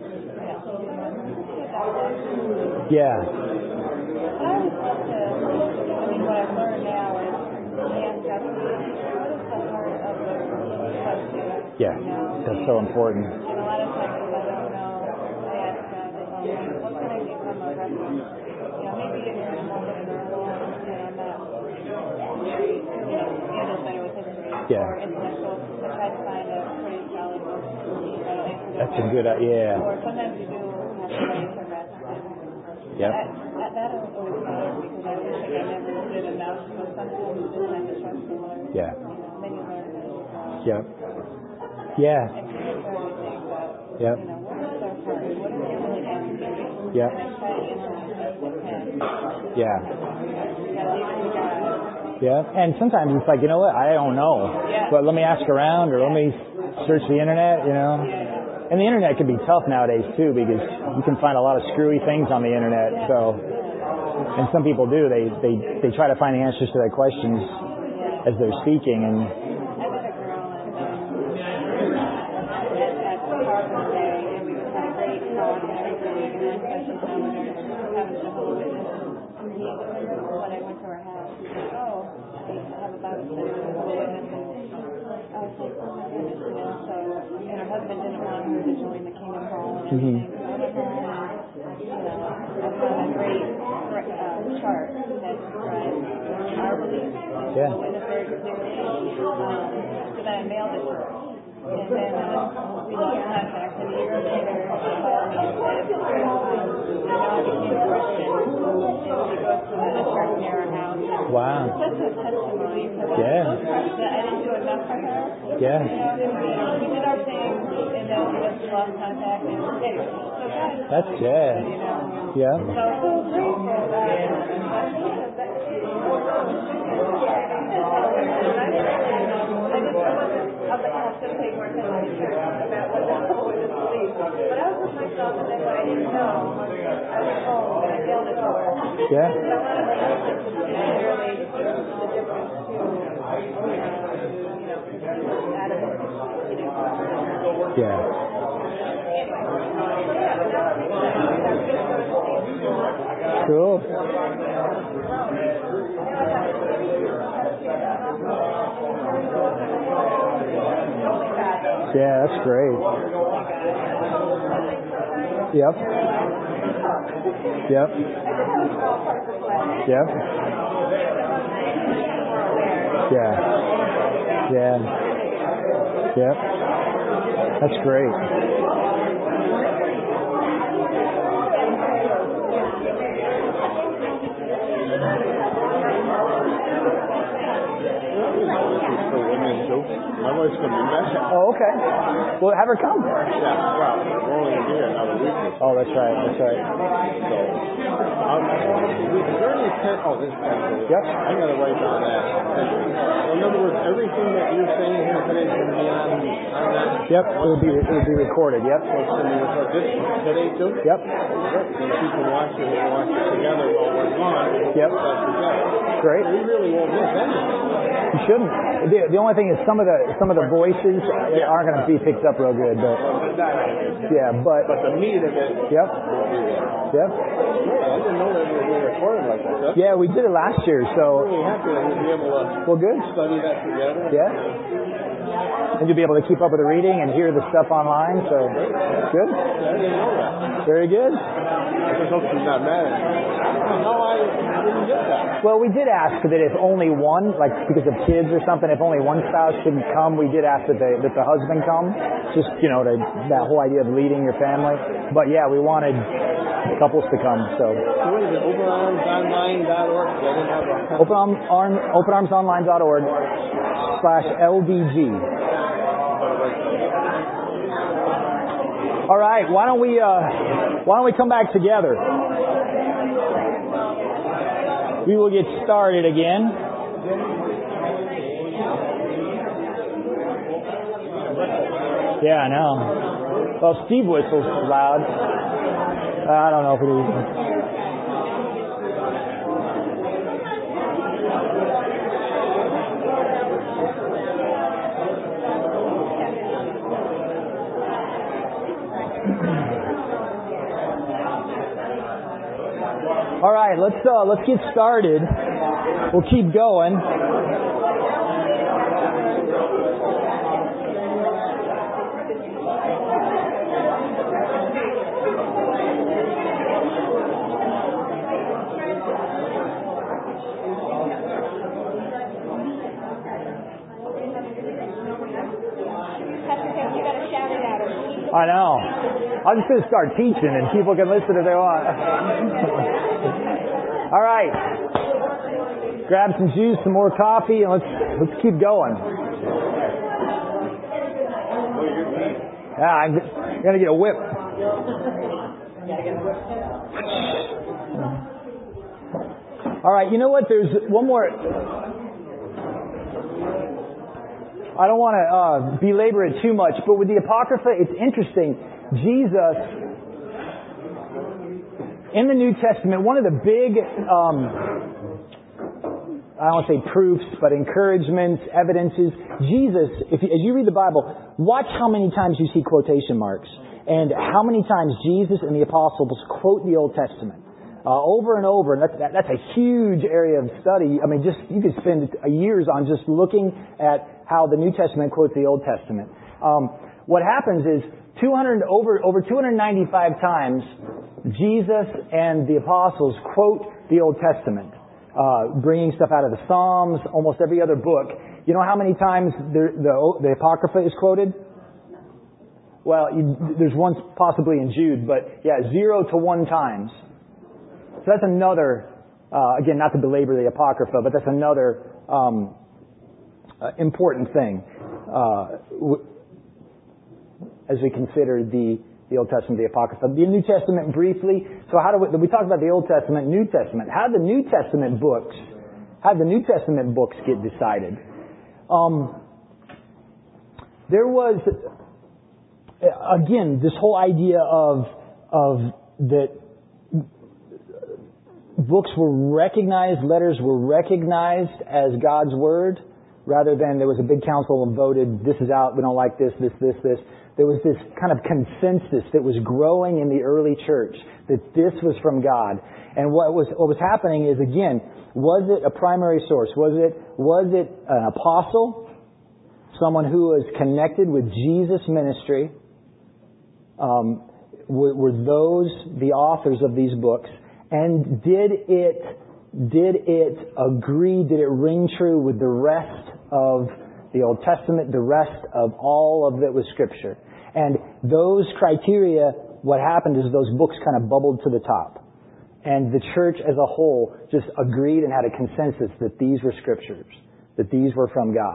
Yeah. I was up to, I mean, what I've learned now is ask God, what is the heart of the question? Yeah, You know? that's so important. And a lot of times if I don't know, I ask God, um, what can I become a reference? You know, maybe it is more than a normal, and I'm not very, you know, handle better with history Yeah. or intellectual. I try to find a pretty solid book. You know, That's a good idea. Yeah. Or sometimes you do have somebody to rest. Yep. That, that, that always matters because I wish like I never did enough, but sometimes you just have to trust the Lord. Yeah. You know, then you learn how to uh, Yep. Yeah. and to everything about, Yep. you know, what is our heart? What are we really asking? Yep. And I try to answer as best I can. Yeah. You gotta leave it to God. Yeah. And sometimes it's like, you know what? I don't know. Yeah. But let me ask around or let me search the internet, you know. Yeah. And the internet can be tough nowadays too, because you can find a lot of screwy things on the internet. So, and some people do. They they they try to find the answers to their questions as they're speaking. And I met a girl and um, at, at the park one day, and we had a great talk and everything, and I spent some time with her. She was having Jehovah's Witnesses. When I went to her house, she said, "Oh, I have a Bible study with Jehovah's Witnesses." I was like, "Oh my goodness," you know. So, and her husband didn't want her to join the Kingdom Hall and everything. Mm-hmm. So I went home and, you know, I found a great uh, chart that describes our beliefs and Yeah. the witness very clearly. Um, so then I mailed it to her. And then uh, we lost contact, and a year later, she called me and said, um, you know, I became a Christian, and she goes to the church near our house. And Wow. it's such a testimony, because I Yeah. was so touched that I didn't do enough for her. Yeah. You know, and we did our thing, and then we just lost contact, and anyway, so God is That's really yeah. good, you know. Yeah. So, so grateful that, I just, I wasn't, I was like, I should pay more attention to church about what the whole would just believe. But I was with myself, and then what I didn't know, I went home and I mailed it to her. Yeah. But I wanted my husband to see clearly the difference too, uh, you know, because he was adamant, you know. Yeah. Cool. Yeah, that's great. Yep. Yep. Yep. Yeah. Yeah. Yep. That's great. For women and children. My wife's going to be mad. Oh, okay. Well, have her come. Yeah, well, we're only going to be here another week or so. Oh, that's right. That's right. So, um, is there any ten, oh, this is Yep. I'm going to write down that. In other words, everything that you're saying here today is going to be on, on that? Yep, it'll be, it'll be recorded. Yep. So it's going to be recorded this, today too? Yep. And if you can watch it, we'll watch it together while we're gone. Yep. We'll together. Great. We really won't miss anything. You shouldn't. The, the only thing is some of the some of the voices aren't going to be picked up real good, but yeah, but But the meat of it yep, will be there. yep. I didn't know that we were recorded like that. That's Yeah, we did it last year, I'm so really happy that we'll be able to well, good. study that together. Yeah. And you'll be able to keep up with the reading and hear the stuff online, so good. I didn't know that. Very good. I just hope she's not mad at me. No, I didn't get that. Well, we did ask that if only one, like because of kids or something, if only one spouse should come, we did ask that, they, that the husband come. Just, you know, to, that whole idea of leading your family. But yeah, we wanted couples to come, so. So what is it, open arms online dot org? I didn't have a... Open, arm, open arms online dot org slash L D G. All right, why don't we, uh, why don't we come back together? We will get started again. Yeah, I know. Well, Steve whistles loud. I don't know if it is. All right, let's uh, let's get started. We'll keep going. I know. I'm just going to start teaching and people can listen if they want. All right. Grab some juice, some more coffee, and let's let's keep going. Yeah, I'm going to get a whip. All right, you know what? There's one more. I don't want to uh, belabor it too much, but with the Apocrypha, it's interesting. Jesus, in the New Testament, one of the big, um, I don't want to say proofs, but encouragements, evidences, Jesus, if you, as you read the Bible, watch how many times you see quotation marks, and how many times Jesus and the apostles quote the Old Testament. Uh, over and over, and that's, that, that's a huge area of study. I mean, just you could spend years on just looking at how the New Testament quotes the Old Testament. Um, what happens is two hundred over over two hundred ninety-five times Jesus and the apostles quote the Old Testament, uh, bringing stuff out of the Psalms, almost every other book. You know how many times the the, the Apocrypha is quoted? Well, you, there's one possibly in Jude, but yeah, zero to one times. So that's another, uh, again, not to belabor the Apocrypha, but that's another um, uh, important thing uh, w- as we consider the, the Old Testament, the Apocrypha. The New Testament briefly. So how do we, we talked about the Old Testament, New Testament. How do the New Testament books, how do the New Testament books get decided? Um, there was, again, this whole idea of of that books were recognized, letters were recognized as God's Word, rather than there was a big council and voted, this is out, we don't like this, this, this, this. There was this kind of consensus that was growing in the early church, that this was from God. And what was what was happening is, again, was it a primary source? Was it was it an apostle? Someone who was connected with Jesus' ministry? Um, were, were those the authors of these books? And did it, did it agree, did it ring true with the rest of the Old Testament, the rest of all of that was Scripture? And those criteria, what happened is those books kind of bubbled to the top. And the church as a whole just agreed and had a consensus that these were Scriptures, that these were from God.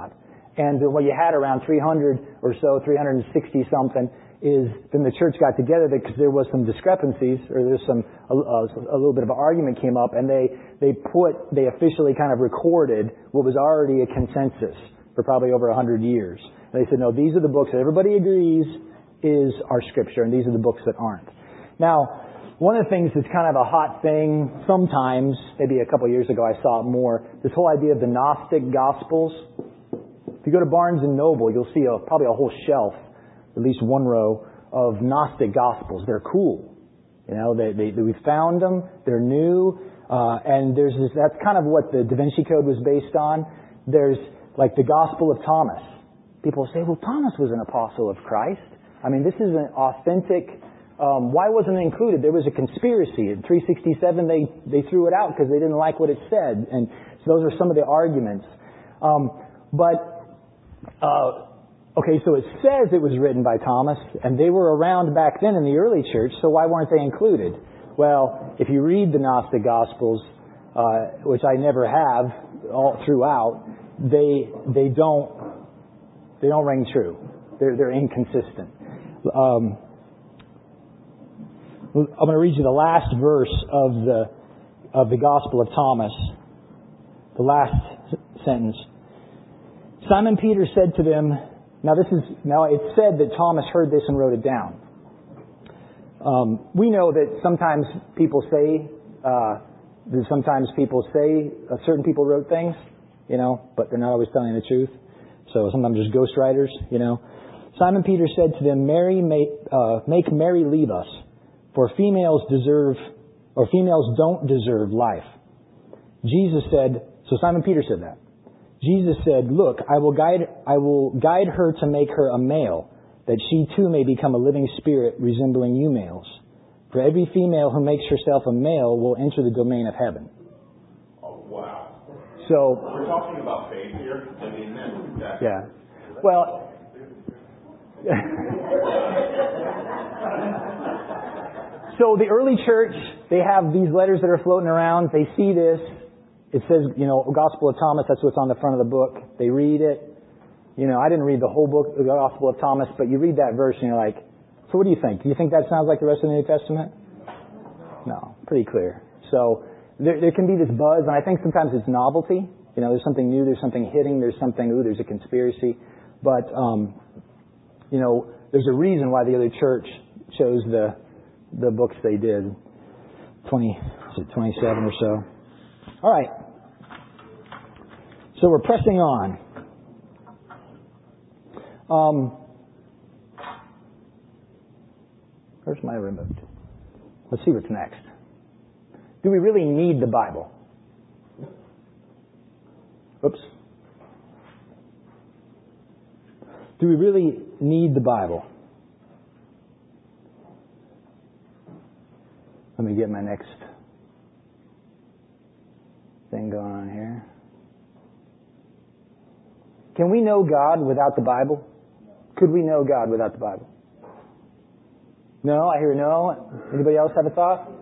And what you had around three hundred or so, three hundred sixty something, is then the church got together because there was some discrepancies, or there's some a, a little bit of an argument came up, and they they put they officially kind of recorded what was already a consensus for probably over a hundred years. And they said, no, these are the books that everybody agrees is our scripture, and these are the books that aren't. Now, one of the things that's kind of a hot thing sometimes, maybe a couple of years ago I saw it more, this whole idea of the Gnostic Gospels. If you go to Barnes and Noble, you'll see a, probably a whole shelf, at least one row, of Gnostic Gospels. They're cool. You know, they, they, we found them. They're new. Uh, and there's this, that's kind of what the Da Vinci Code was based on. There's like the Gospel of Thomas. People say, well, Thomas was an apostle of Christ. I mean, this is an authentic, um, why wasn't it included? There was a conspiracy. In three sixty-seven, they, they threw it out because they didn't like what it said. And so those are some of the arguments. Um, but, uh, Okay, so it says it was written by Thomas, and they were around back then in the early church, so why weren't they included? Well, if you read the Gnostic Gospels, uh, which I never have all throughout, they they don't they don't ring true. They're they're inconsistent. Um, I'm going to read you the last verse of the of the Gospel of Thomas, the last sentence. Simon Peter said to them. Now this is now it's said that Thomas heard this and wrote it down. Um, we know that sometimes people say uh, that sometimes people say uh, certain people wrote things, you know, but they're not always telling the truth. So sometimes there's ghostwriters, you know. Simon Peter said to them, "Mary, make, uh, make Mary leave us, for females deserve or females don't deserve life." Jesus said. So Simon Peter said that. Jesus said, "Look, I will guide I will guide her to make her a male, that she too may become a living spirit resembling you males. For every female who makes herself a male will enter the domain of heaven." Oh, wow. So we're talking about faith here. I mean, that's, yeah. Well, so the early church, they have these letters that are floating around. They see this. It says, you know, Gospel of Thomas, that's what's on the front of the book. They read it. You know, I didn't read the whole book, the Gospel of Thomas, but you read that verse and you're like, so what do you think? Do you think that sounds like the rest of the New Testament? No, pretty clear. So there, there can be this buzz, and I think sometimes it's novelty. You know, there's something new, there's something hitting, there's something, ooh, there's a conspiracy. But, um, you know, there's a reason why the other church chose the the books they did. twenty, is it twenty-seven or so? All right. So we're pressing on. Um, where's my remote? Let's see what's next. Do we really need the Bible? Oops. Do we really need the Bible? Let me get my next thing going on here. Can we know God without the Bible? Could we know God without the Bible? No? I hear no. Anybody else have a thought?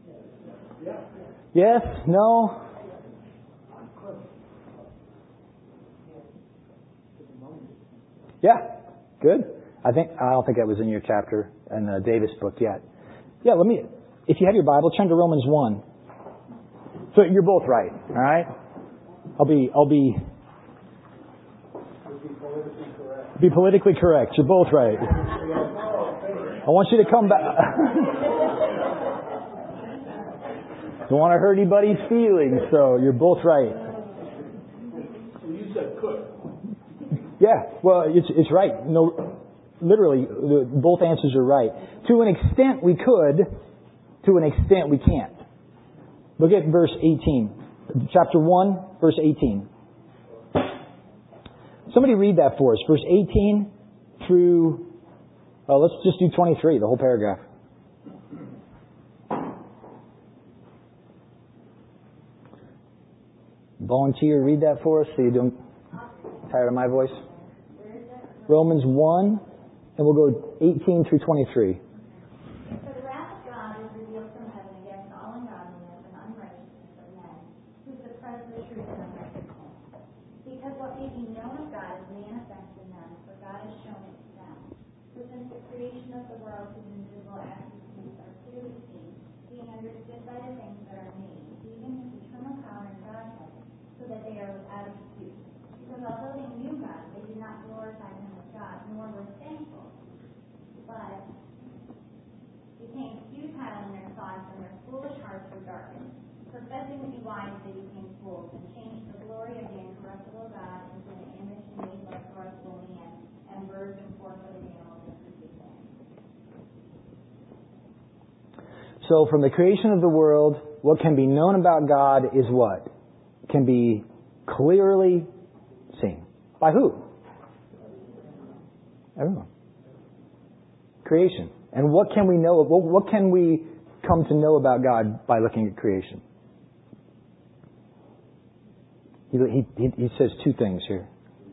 Yes? No? Yeah. Good. I think I don't think that was in your chapter in the Davis book yet. Yeah, let me if you have your Bible, turn to Romans one. So you're both right, all right? I'll be I'll be be politically correct. You're both right. I want you to come back. Don't want to hurt anybody's feelings, so you're both right. You said could. Yeah, well, it's it's right. No, literally, the, both answers are right. To an extent, we could. To an extent, we can't. Look at verse eighteen. Chapter one, verse eighteen. Somebody read that for us. Verse eighteen through, oh, let's just do twenty-three, the whole paragraph. Volunteer, read that for us so you don't tired of my voice. Romans one, and we'll go eighteen through twenty-three. For the wrath of God is revealed from heaven against all ungodliness and unrighteousness of men, who suppress the truth and unrighteousness. because what may be known of God is manifest in them, for God has shown it to them. For since the creation of the world, his invisible attributes are clearly seen, being understood by the things that are made, even his eternal power and Godhead, so that they are without excuse. Because although they knew God, they did not glorify him as God, nor were thankful, but became futile in their thoughts, and their foolish hearts were darkened. Professing to be wise, they became fools, and changed the glory of the incorruptible God into an image made like corruptible man, and birds and four-footed animals and creeping things. So from the creation of the world, what can be known about God is what? Can be clearly seen. By who? Everyone. Creation. And what can we know? What, what can we come to know about God by looking at creation? He, he, he says two things here.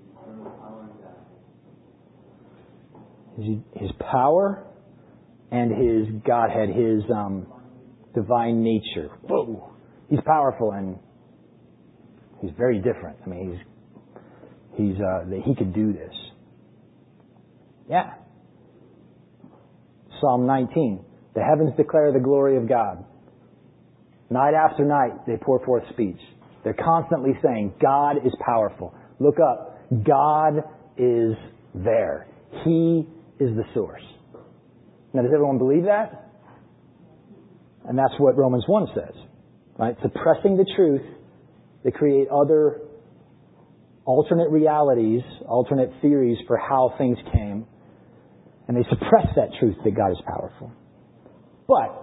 His, his power and his Godhead, his um, divine nature. Whoa! He's powerful and he's very different. I mean, he's he's uh, that he could do this. Yeah. Psalm nineteen. The heavens declare the glory of God. Night after night, they pour forth speech. They're constantly saying, God is powerful. Look up. God is there. He is the source. Now, does everyone believe that? And that's what Romans one says. Right? Suppressing the truth, they create other alternate realities, alternate theories for how things came. And they suppress that truth that God is powerful. But,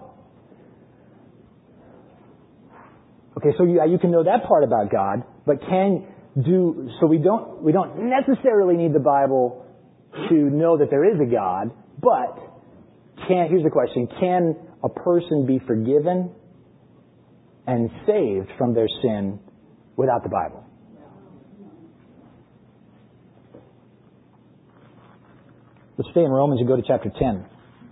okay, so you, you can know that part about God, but can do, so we don't, we don't necessarily need the Bible to know that there is a God, but can, here's the question, can a person be forgiven and saved from their sin without the Bible? Let's stay in Romans and go to chapter ten.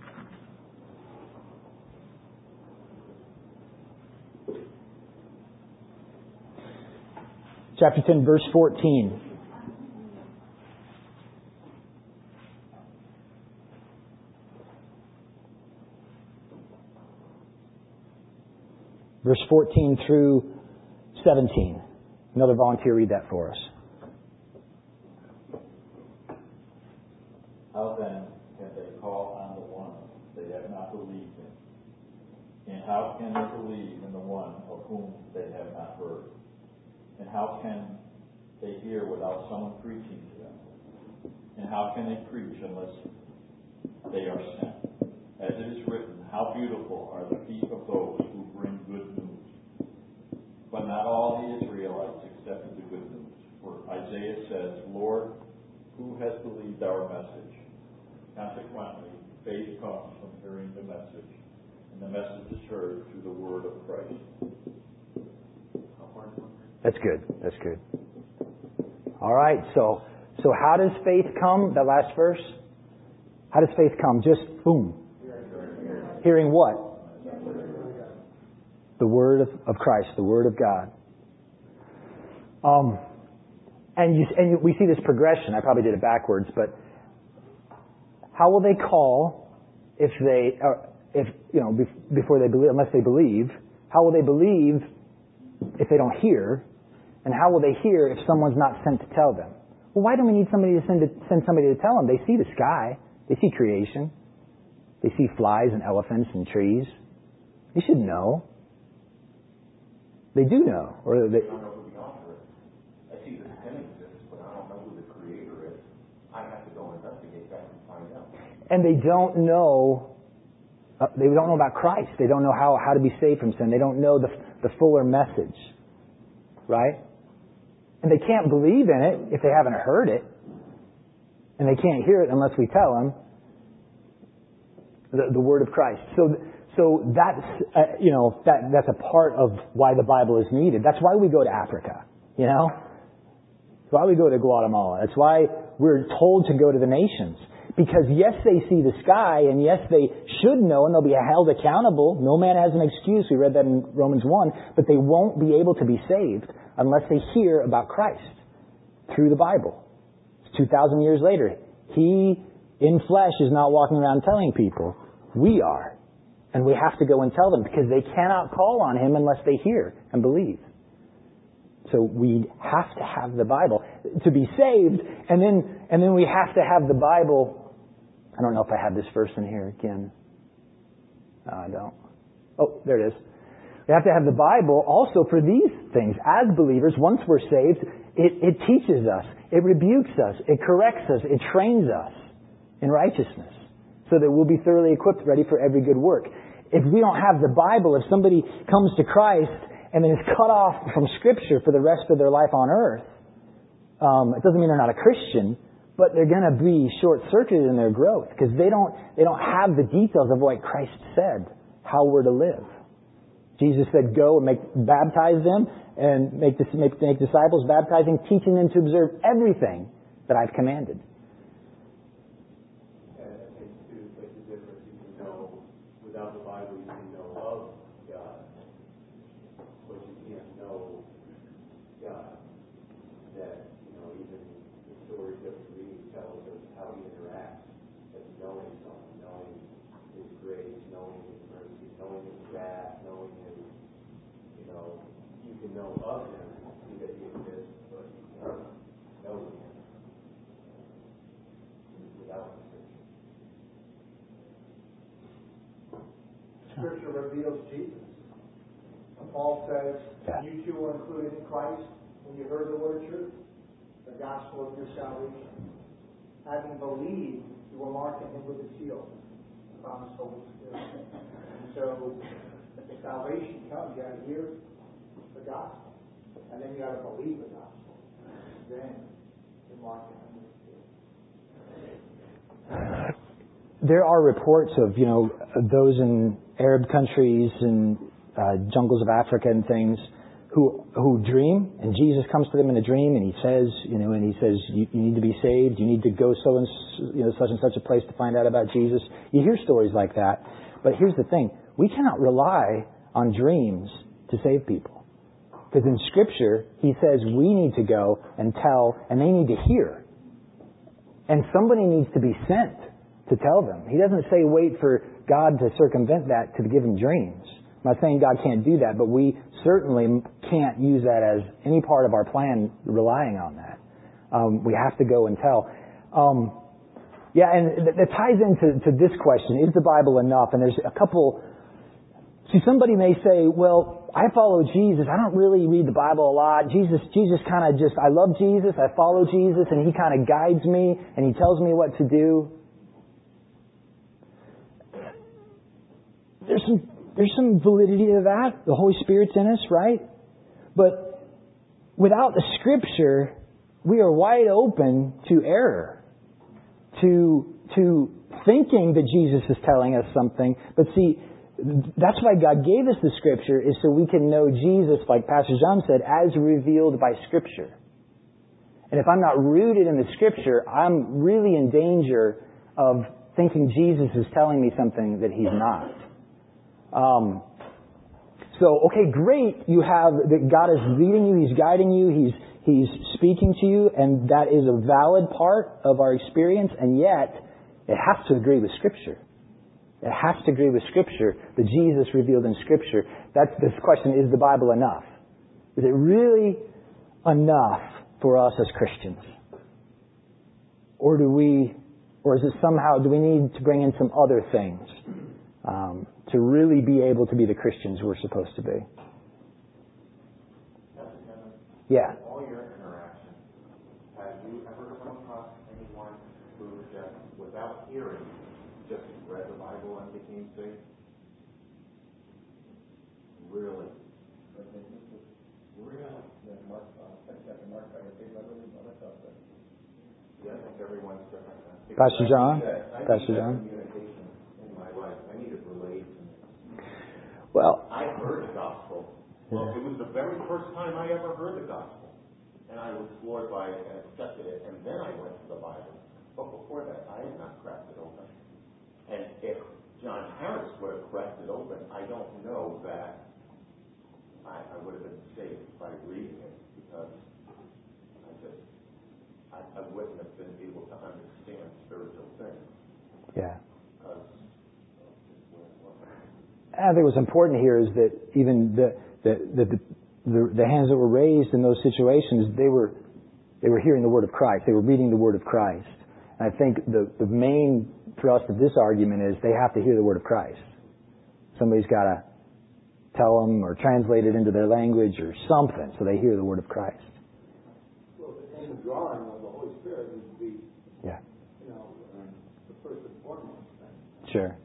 Chapter ten, verse fourteen. Verse fourteen through seventeen. Another volunteer read that for us. How then can they call on the one they have not believed in? And how can they believe in the one of whom they have not heard? And how can they hear without someone preaching to them? And how can they preach unless they are sent? As it is written, how beautiful are the feet of those who bring good news. But not all the Israelites accepted the good news. For Isaiah says, Lord, who has believed our message? Consequently, faith comes from hearing the message, and the message is heard through the word of Christ. That's good. That's good. All right. So, so how does faith come? That last verse. How does faith come? Just boom. Hearing what? The word of, of Christ, the word of God. Um, and you, and you, we see this progression. I probably did it backwards, but how will they call if they, or if you know, before they believe, unless they believe? How will they believe if they don't hear? And how will they hear if someone's not sent to tell them? Well, why do we need somebody to send to send somebody to tell them? They see the sky, they see creation, they see flies and elephants and trees. They should know. They do know, or they. I don't know who the author is. I see the sin exists, but I don't know who the creator is. I have to go investigate that and find out. And they don't know. Uh, they don't know about Christ. They don't know how, how to be saved from sin. They don't know the the fuller message, right? And they can't believe in it if they haven't heard it, and they can't hear it unless we tell them the, the word of Christ. So. So that's, uh, you know, that, that's a part of why the Bible is needed. That's why we go to Africa, you know? That's why we go to Guatemala. That's why we're told to go to the nations. Because yes, they see the sky, and yes, they should know, and they'll be held accountable. No man has an excuse. We read that in Romans one. But they won't be able to be saved unless they hear about Christ. through the Bible. It's two thousand years later. He, in flesh, is not walking around telling people. We are. And we have to go and tell them because they cannot call on Him unless they hear and believe. So we have to have the Bible to be saved, and then and then we have to have the Bible. I don't know if I have this verse in here again. No, I don't. Oh, there it is. We have to have the Bible also for these things. As believers, once we're saved, it, it teaches us, it rebukes us, it corrects us, it trains us in righteousness so that we'll be thoroughly equipped, ready for every good work. If we don't have the Bible, if somebody comes to Christ and then is cut off from Scripture for the rest of their life on earth, um, it doesn't mean they're not a Christian, but they're going to be short-circuited in their growth because they don't they don't have the details of what Christ said, how we're to live. Jesus said, "Go and make baptize them and make make, make disciples, baptizing, teaching them to observe everything that I've commanded." And I think too, it's a difference. You can know without the Bible, you can know of God, but you can't know God. That you know, even the stories that we read tell us how He interacts, as knowing something, knowing His grace, knowing His mercy, knowing His wrath, knowing His, you know, you can know of Him, see that He exists, but you can't know Him without the Scripture. Scripture reveals Jesus. And Paul says, you two were included in Christ when you heard the word of truth, the gospel of your salvation. Having believed, you were marked in Him with a seal, the promised Holy Spirit. And so, salvation comes, you got to hear the gospel, and then you got to believe the gospel. Then you're marked in Him with a seal. There are reports of, you know, those in Arab countries and uh, jungles of Africa and things who who dream, and Jesus comes to them in a dream, and He says, you know, and He says, you, you need to be saved. You need to go so and you know such and such a place to find out about Jesus. You hear stories like that, but here's the thing: we cannot rely on dreams to save people, because in Scripture He says we need to go and tell, and they need to hear, and somebody needs to be sent to tell them. He doesn't say wait for God to circumvent that to give Him dreams. I'm not saying God can't do that, but we certainly can't use that as any part of our plan relying on that. Um, we have to go and tell. Um, yeah, and that ties into to this question, is the Bible enough? And there's a couple... See, somebody may say, well, I follow Jesus. I don't really read the Bible a lot. Jesus, Jesus kind of just... I love Jesus. I follow Jesus, and He kind of guides me, and He tells me what to do. There's some there's some validity to that. The Holy Spirit's in us, right? But without the Scripture, we are wide open to error, to to thinking that Jesus is telling us something. But see, that's why God gave us the Scripture, is so we can know Jesus, like Pastor John said, as revealed by Scripture. And if I'm not rooted in the Scripture, I'm really in danger of thinking Jesus is telling me something that He's not. Um, so, okay, great. You have that God is leading you. He's guiding you. He's He's speaking to you, and that is a valid part of our experience. And yet, it has to agree with Scripture. It has to agree with Scripture. The Jesus revealed in Scripture. That's this question: is the Bible enough? Is it really enough for us as Christians, or do we, or is it somehow? Do we need to bring in some other things? Um, to really be able to be the Christians we're supposed to be. Yeah. All your interactions, have you ever come across anyone who just, without hearing, just read the Bible and became saved? Really? Really? Yeah, I think everyone's different. Pastor John? Pastor John? Well, I heard the gospel. Well, it was the very first time I ever heard the gospel. And I was floored by it and accepted it. And then I went to the Bible. But before that, I had not cracked it open. And if John Harris would have cracked it open, I don't know that I, I would have been saved by reading it. Because I just I, I wouldn't have been able to understand spiritual things. Yeah. Because I think what's important here is that even the the, the the the hands that were raised in those situations, they were they were hearing the word of Christ. They were reading the word of Christ. And I think the the main thrust of this argument is they have to hear the word of Christ. Somebody's got to tell them or translate it into their language or something so they hear the word of Christ. Well, the aim of drawing of the Holy Spirit would be, Yeah. you know, the first and foremost thing. Sure.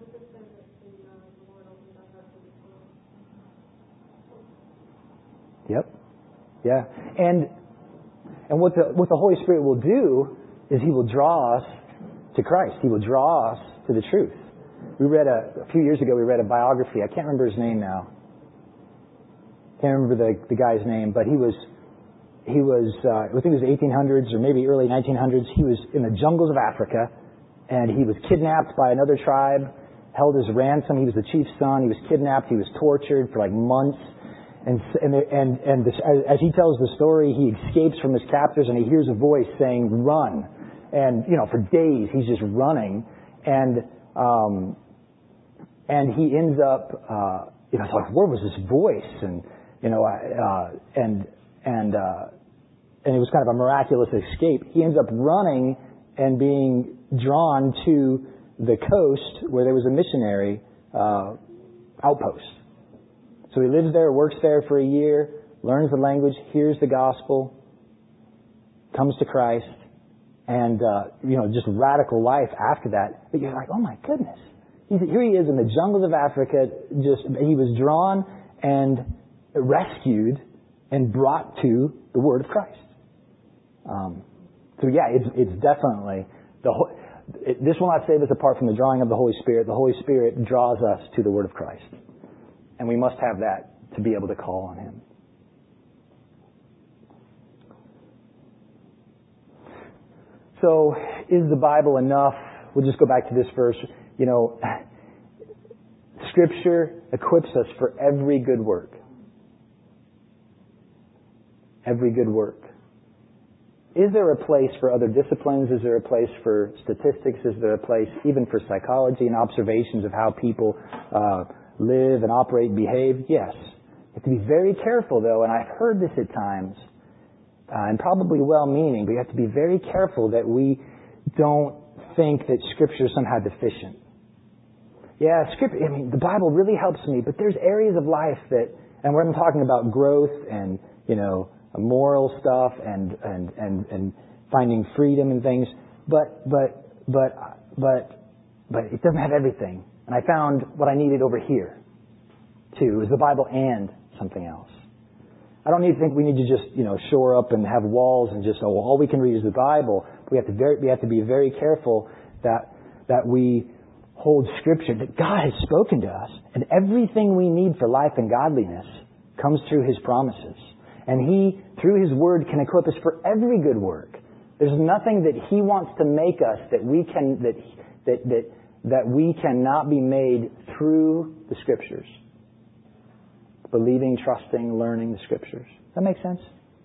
Yep. Yeah. And and what the what the Holy Spirit will do is He will draw us to Christ. He will draw us to the truth. We read a, a few years ago. We read a biography. I can't remember his name now. Can't remember the the guy's name, but he was he was uh, I think it was eighteen hundreds or maybe early nineteen hundreds. He was in the jungles of Africa, and he was kidnapped by another tribe, held as ransom. He was the chief's son. He was kidnapped. He was tortured for like months. And and and, and this, as he tells the story, he escapes from his captors and he hears a voice saying, "Run!" And you know, for days he's just running, and um, and he ends up, uh, you know, it's like, what was this voice? And you know, uh, and and uh, and it was kind of a miraculous escape. He ends up running and being drawn to the coast where there was a missionary uh, outpost. So he lives there, works there for a year, learns the language, hears the gospel, comes to Christ, and, uh, you know, just radical life after that. But you're like, oh my goodness. He's, here he is in the jungles of Africa, just, he was drawn and rescued and brought to the Word of Christ. Um, so yeah, it's, it's definitely, the whole, it, this will not save us apart from the drawing of the Holy Spirit. The Holy Spirit draws us to the Word of Christ. And we must have that to be able to call on Him. So, is the Bible enough? We'll just go back to this verse. You know, Scripture equips us for every good work. Every good work. Is there a place for other disciplines? Is there a place for statistics? Is there a place even for psychology and observations of how people uh, live and operate and behave? Yes. You have to be very careful, though, and I've heard this at times, uh, and probably well-meaning, but you have to be very careful that we don't think that Scripture is somehow deficient. Yeah, Scripture, I mean, the Bible really helps me, but there's areas of life that, and when I'm talking about growth and, you know, moral stuff and, and, and, and finding freedom and things, but, but, but, but, but it doesn't have everything. And I found what I needed over here, too, is the Bible and something else. I don't need to think we need to just, you know, shore up and have walls and just, oh, well, all we can read is the Bible. We have to very, we have to be very careful that, that we hold Scripture, that God has spoken to us, and everything we need for life and godliness comes through His promises. And He, through His Word, can equip us for every good work. There's nothing that He wants to make us that we can, that, that, that, that we cannot be made through the Scriptures. Believing, trusting, learning the Scriptures. Does that make sense?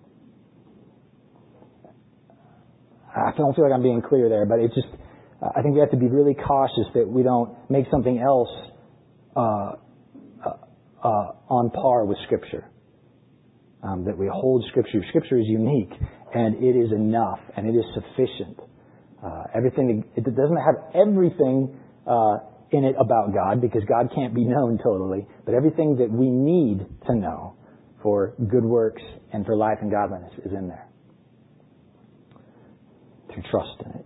I don't feel like I'm being clear there, but it's just, I think we have to be really cautious that we don't make something else uh, uh, uh, on par with Scripture. Um, that we hold Scripture. Scripture is unique, and it is enough, and it is sufficient. Uh, everything, it doesn't have everything uh, in it about God, because God can't be known totally, but everything that we need to know for good works and for life and godliness is in there. Through trust in it.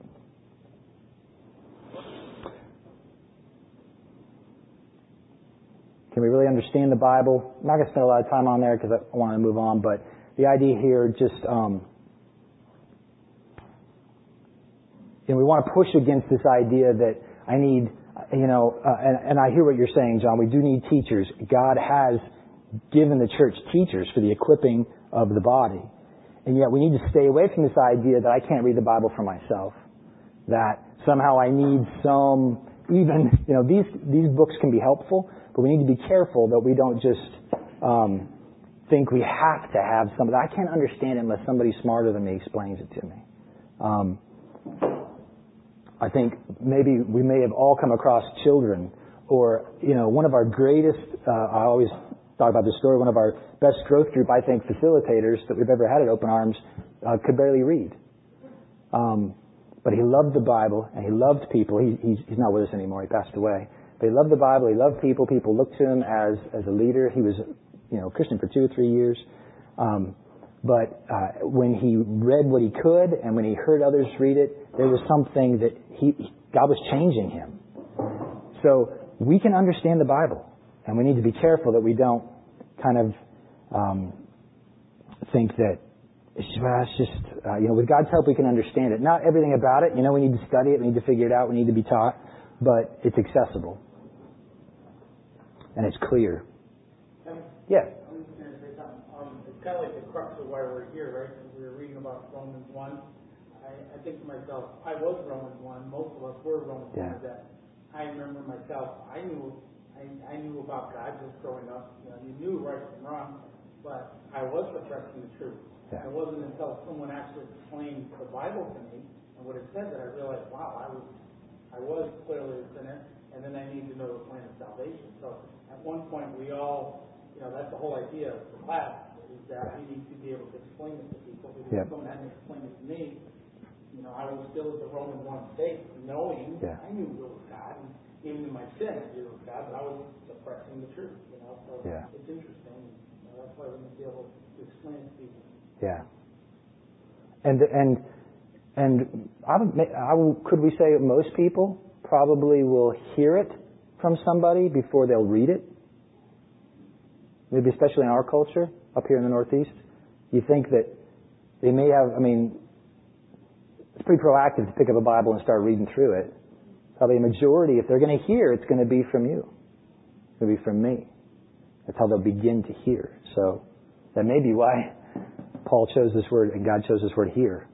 Can we really understand the Bible? I'm not going to spend a lot of time on there because I want to move on, but the idea here just, um, you know, we want to push against this idea that I need, you know, uh, and, and I hear what you're saying, John, we do need teachers. God has given the church teachers for the equipping of the body. And yet we need to stay away from this idea that I can't read the Bible for myself. That somehow I need some, even, you know, these, these books can be helpful, but we need to be careful that we don't just um, think we have to have somebody. I can't understand it unless somebody smarter than me explains it to me. Um, I think maybe we may have all come across children, or, you know, one of our greatest, uh, I always talk about this story, one of our best growth group, I think, facilitators that we've ever had at Open Arms uh, could barely read. Um, but he loved the Bible, and he loved people. He, he's, he's not with us anymore. He passed away. But he loved the Bible. He loved people. People looked to him as, as a leader. He was, you know, Christian for two or three years. Um, but uh, when he read what he could, and when he heard others read it, there was something that he, God was changing him. So we can understand the Bible, and we need to be careful that we don't kind of um, think that it's, well, it's just, uh, you know, with God's help we can understand it. Not everything about it. You know, we need to study it. We need to figure it out. We need to be taught. But it's accessible. And it's clear. Um, Yeah. I'm just going to say something. Um, it's kind of like the crux of why we're here, right? We were reading about Romans one. I, I think to myself, I was Romans one. Most of us were Romans yeah. one. That I remember myself, I knew I, I knew about God just growing up. You know, you knew right from wrong, but I was repressing the truth. Yeah. It wasn't until someone actually explained the Bible to me and what it said that I realized, wow, I was I was clearly a sinner, and then I need to know the plan of salvation. So at one point we all, you know, that's the whole idea of the class, is that we need to be able to explain it to people. Because yeah. if someone hadn't explained it to me, you know, I was still at the Roman one state, knowing yeah. I knew it was God, and even in my sin I knew it was God, but I was suppressing the truth, you know. So yeah. it's interesting. You know, that's why we need to be able to explain it to people. Yeah. And and and I would, I would, could we say most people probably will hear it from somebody before they'll read it? Maybe especially in our culture up here in the Northeast. You think that they may have, I mean, it's pretty proactive to pick up a Bible and start reading through it. Probably a majority, if they're going to hear, it's going to be from you. It's going to be from me. That's how they'll begin to hear. So that may be why Paul chose this word and God chose this word hear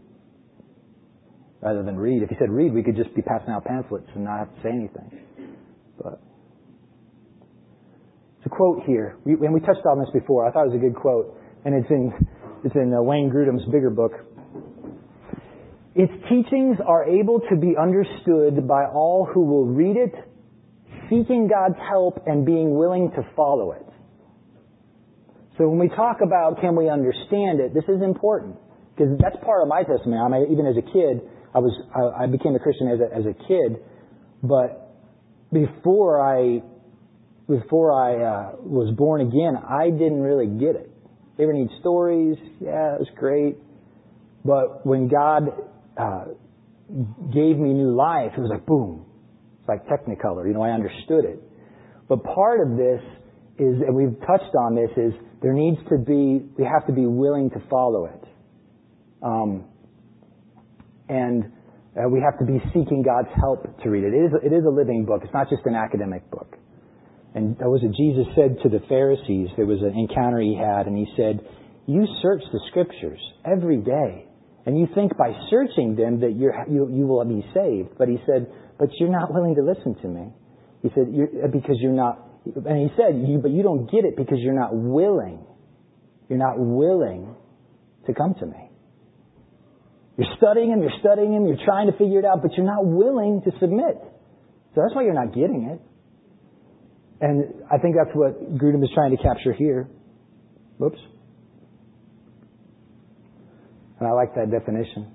rather than read. If he said read, we could just be passing out pamphlets and not have to say anything. But it's a quote here. We, and we touched on this before. I thought it was a good quote. And it's in, it's in uh, Wayne Grudem's bigger book. Its teachings are able to be understood by all who will read it, seeking God's help and being willing to follow it. So when we talk about can we understand it, this is important because that's part of my testimony. I mean, even as a kid, I was I, I became a Christian as a, as a kid, but before I before I uh, was born again, I didn't really get it. They ever need stories? Yeah, it was great, but when God uh, gave me new life, it was like boom. It's like Technicolor. You know, I understood it. But part of this is, and we've touched on this, is there needs to be, we have to be willing to follow it. Um, and uh, we have to be seeking God's help to read it. It is, it is a living book. It's not just an academic book. And that was what Jesus said to the Pharisees. There was an encounter he had, and he said, you search the Scriptures every day, and you think by searching them that you're, you, you will be saved. But he said, but you're not willing to listen to me. He said, you're, because you're not, and he said, you, but you don't get it because you're not willing. You're not willing to come to me. You're studying him, you're studying him, you're trying to figure it out, but you're not willing to submit. So that's why you're not getting it. And I think that's what Grudem is trying to capture here. Whoops. And I like that definition.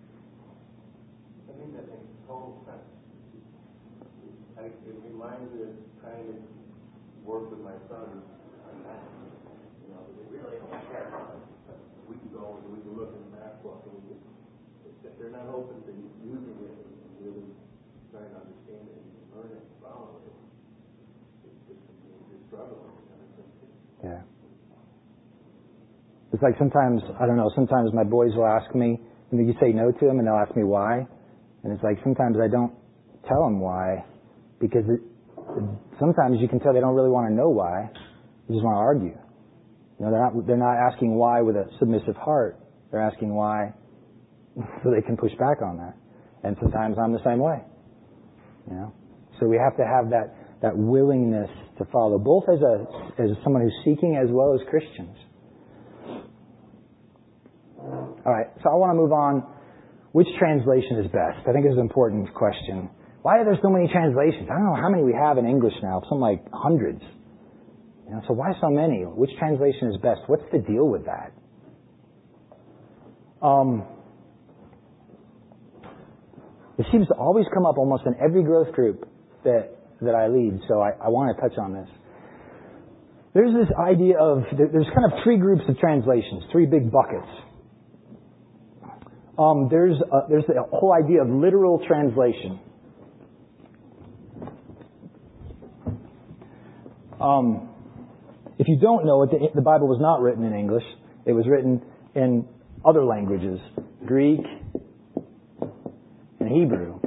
I think that makes total sense. I, it reminds me of trying to work with my son on that. You know, they really don't care about it. We can go and we can look in the math book and we can, if they're not open to using it and really trying to understand it and learn it and follow it, it's just a struggle. Yeah. It's like sometimes, I don't know, sometimes my boys will ask me, and you say no to them and they'll ask me why. And it's like sometimes I don't tell them why, because it, sometimes you can tell they don't really want to know why. They just want to argue. You know, they're not, they're not asking why with a submissive heart. They're asking why so they can push back on that. And sometimes I'm the same way. You know? So we have to have that, that willingness to follow, both as a, as someone who's seeking as well as Christians. All right, so I want to move on. which translation is best? I think this is an important question. Why are there so many translations? I don't know how many we have in English now. Something like hundreds. You know, so why so many? Which translation is best? What's the deal with that? Um, it seems to always come up almost in every growth group that that I lead. So I, I want to touch on this. There's this idea of there's kind of three groups of translations, three big buckets. Um, there's a, there's the whole idea of literal translation. Um, if you don't know it, the, the Bible was not written in English. It was written in other languages, Greek and Hebrew,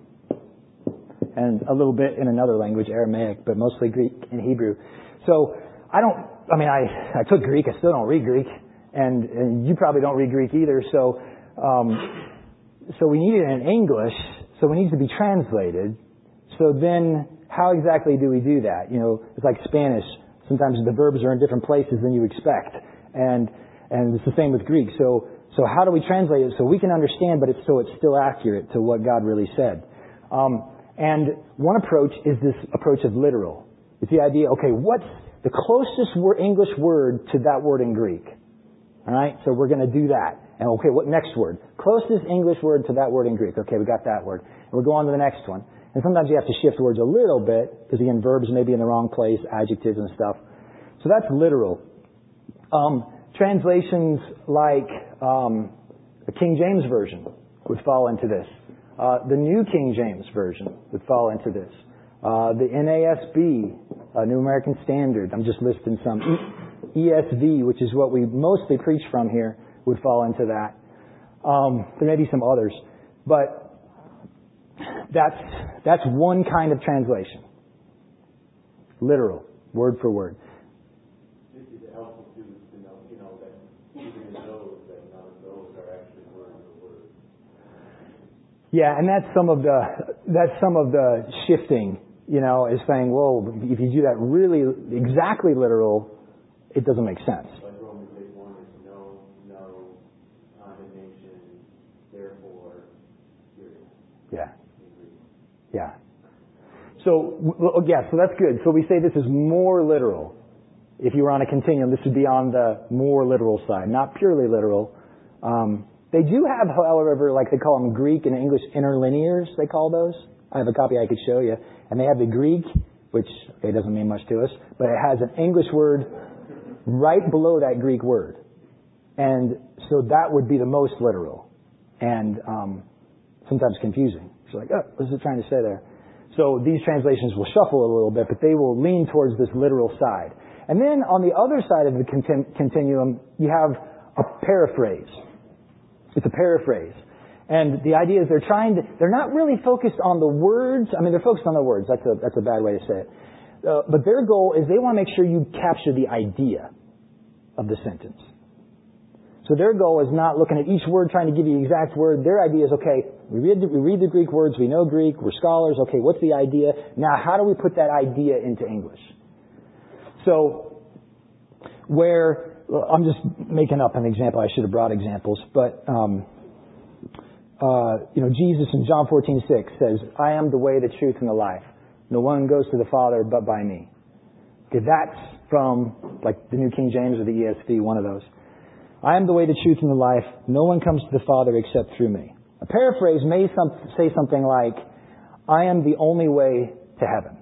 and a little bit in another language, Aramaic, but mostly Greek and Hebrew. So I don't. I mean, I I took Greek. I still don't read Greek, and, and you probably don't read Greek either. So um, so we need it in English. So it needs to be translated. So then, how exactly do we do that? You know, it's like Spanish. Sometimes the verbs are in different places than you expect, and and it's the same with Greek. So so how do we translate it so we can understand, but it's so it's still accurate to what God really said? Um, and one approach is this approach of literal. It's the idea. Okay, what's the closest word, English word to that word in Greek? All right, so we're going to do that. And okay, what next word? Closest English word to that word in Greek. Okay, we got that word. And we'll go on to the next one. And sometimes you have to shift words a little bit, because again, verbs may be in the wrong place, adjectives and stuff. So that's literal. Um, translations like um, the King James Version would fall into this. Uh, the New King James Version would fall into this. Uh, the N A S B, uh, New American Standard, I'm just listing some. E S V, which is what we mostly preach from here, would fall into that. Um, there may be some others, but that's that's one kind of translation. Literal, word for word. This is helpful to, to know, you know, that even in those, that none of those are actually word for word. Yeah, and that's some of the that's some of the shifting, you know, is saying, well, if you do that really exactly literal, it doesn't make sense. Like Romans eight one is no, no condemnation, therefore, period. Yeah. Yeah. So, well, yeah, so that's good. So we say this is more literal. If you were on a continuum, this would be on the more literal side, not purely literal. Um, they do have, however, like they call them Greek and English interlinears, they call those. I have a copy I could show you. And they have the Greek, which okay, doesn't mean much to us, but it has an English word right below that Greek word. And so that would be the most literal. And um, sometimes confusing. It's like, oh, what is it trying to say there? So these translations will shuffle a little bit, but they will lean towards this literal side. And then on the other side of the continu- continuum, you have a paraphrase. It's a paraphrase. And the idea is they're trying to, they're not really focused on the words. I mean, they're focused on the words. That's a, that's a bad way to say it. Uh, but their goal is they want to make sure you capture the idea of the sentence. So their goal is not looking at each word, trying to give you the exact word. Their idea is, okay, we read the, we read the Greek words, we know Greek, we're scholars, okay, what's the idea? Now, how do we put that idea into English? So, where, well, I'm just making up an example, I should have brought examples, but, um, uh, you know, Jesus in John fourteen six says, I am the way, the truth, and the life. No one goes to the Father but by me. Okay, that's from, like, the New King James or the E S V, one of those. I am the way, the truth, and the life. No one comes to the Father except through me. A paraphrase may some, say something like, I am the only way to heaven.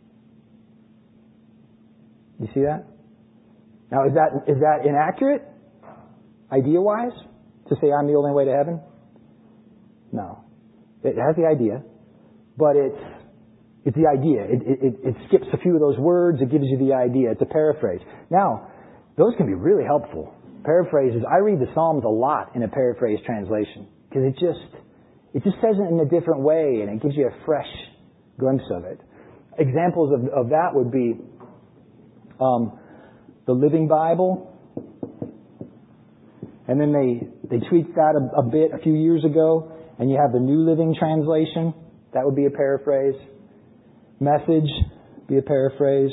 You see that? Now, is that is that inaccurate, idea-wise, to say I'm the only way to heaven? No. It has the idea, but it's it's the idea. It, it, it skips a few of those words. It gives you the idea. It's a paraphrase. Now, those can be really helpful. Paraphrases. I read the Psalms a lot in a paraphrase translation because it just it just says it in a different way and it gives you a fresh glimpse of it. Examples of, of that would be um, the Living Bible, and then they they tweaked that a, a bit a few years ago, and you have the New Living Translation. That would be a paraphrase. Message, be a paraphrase.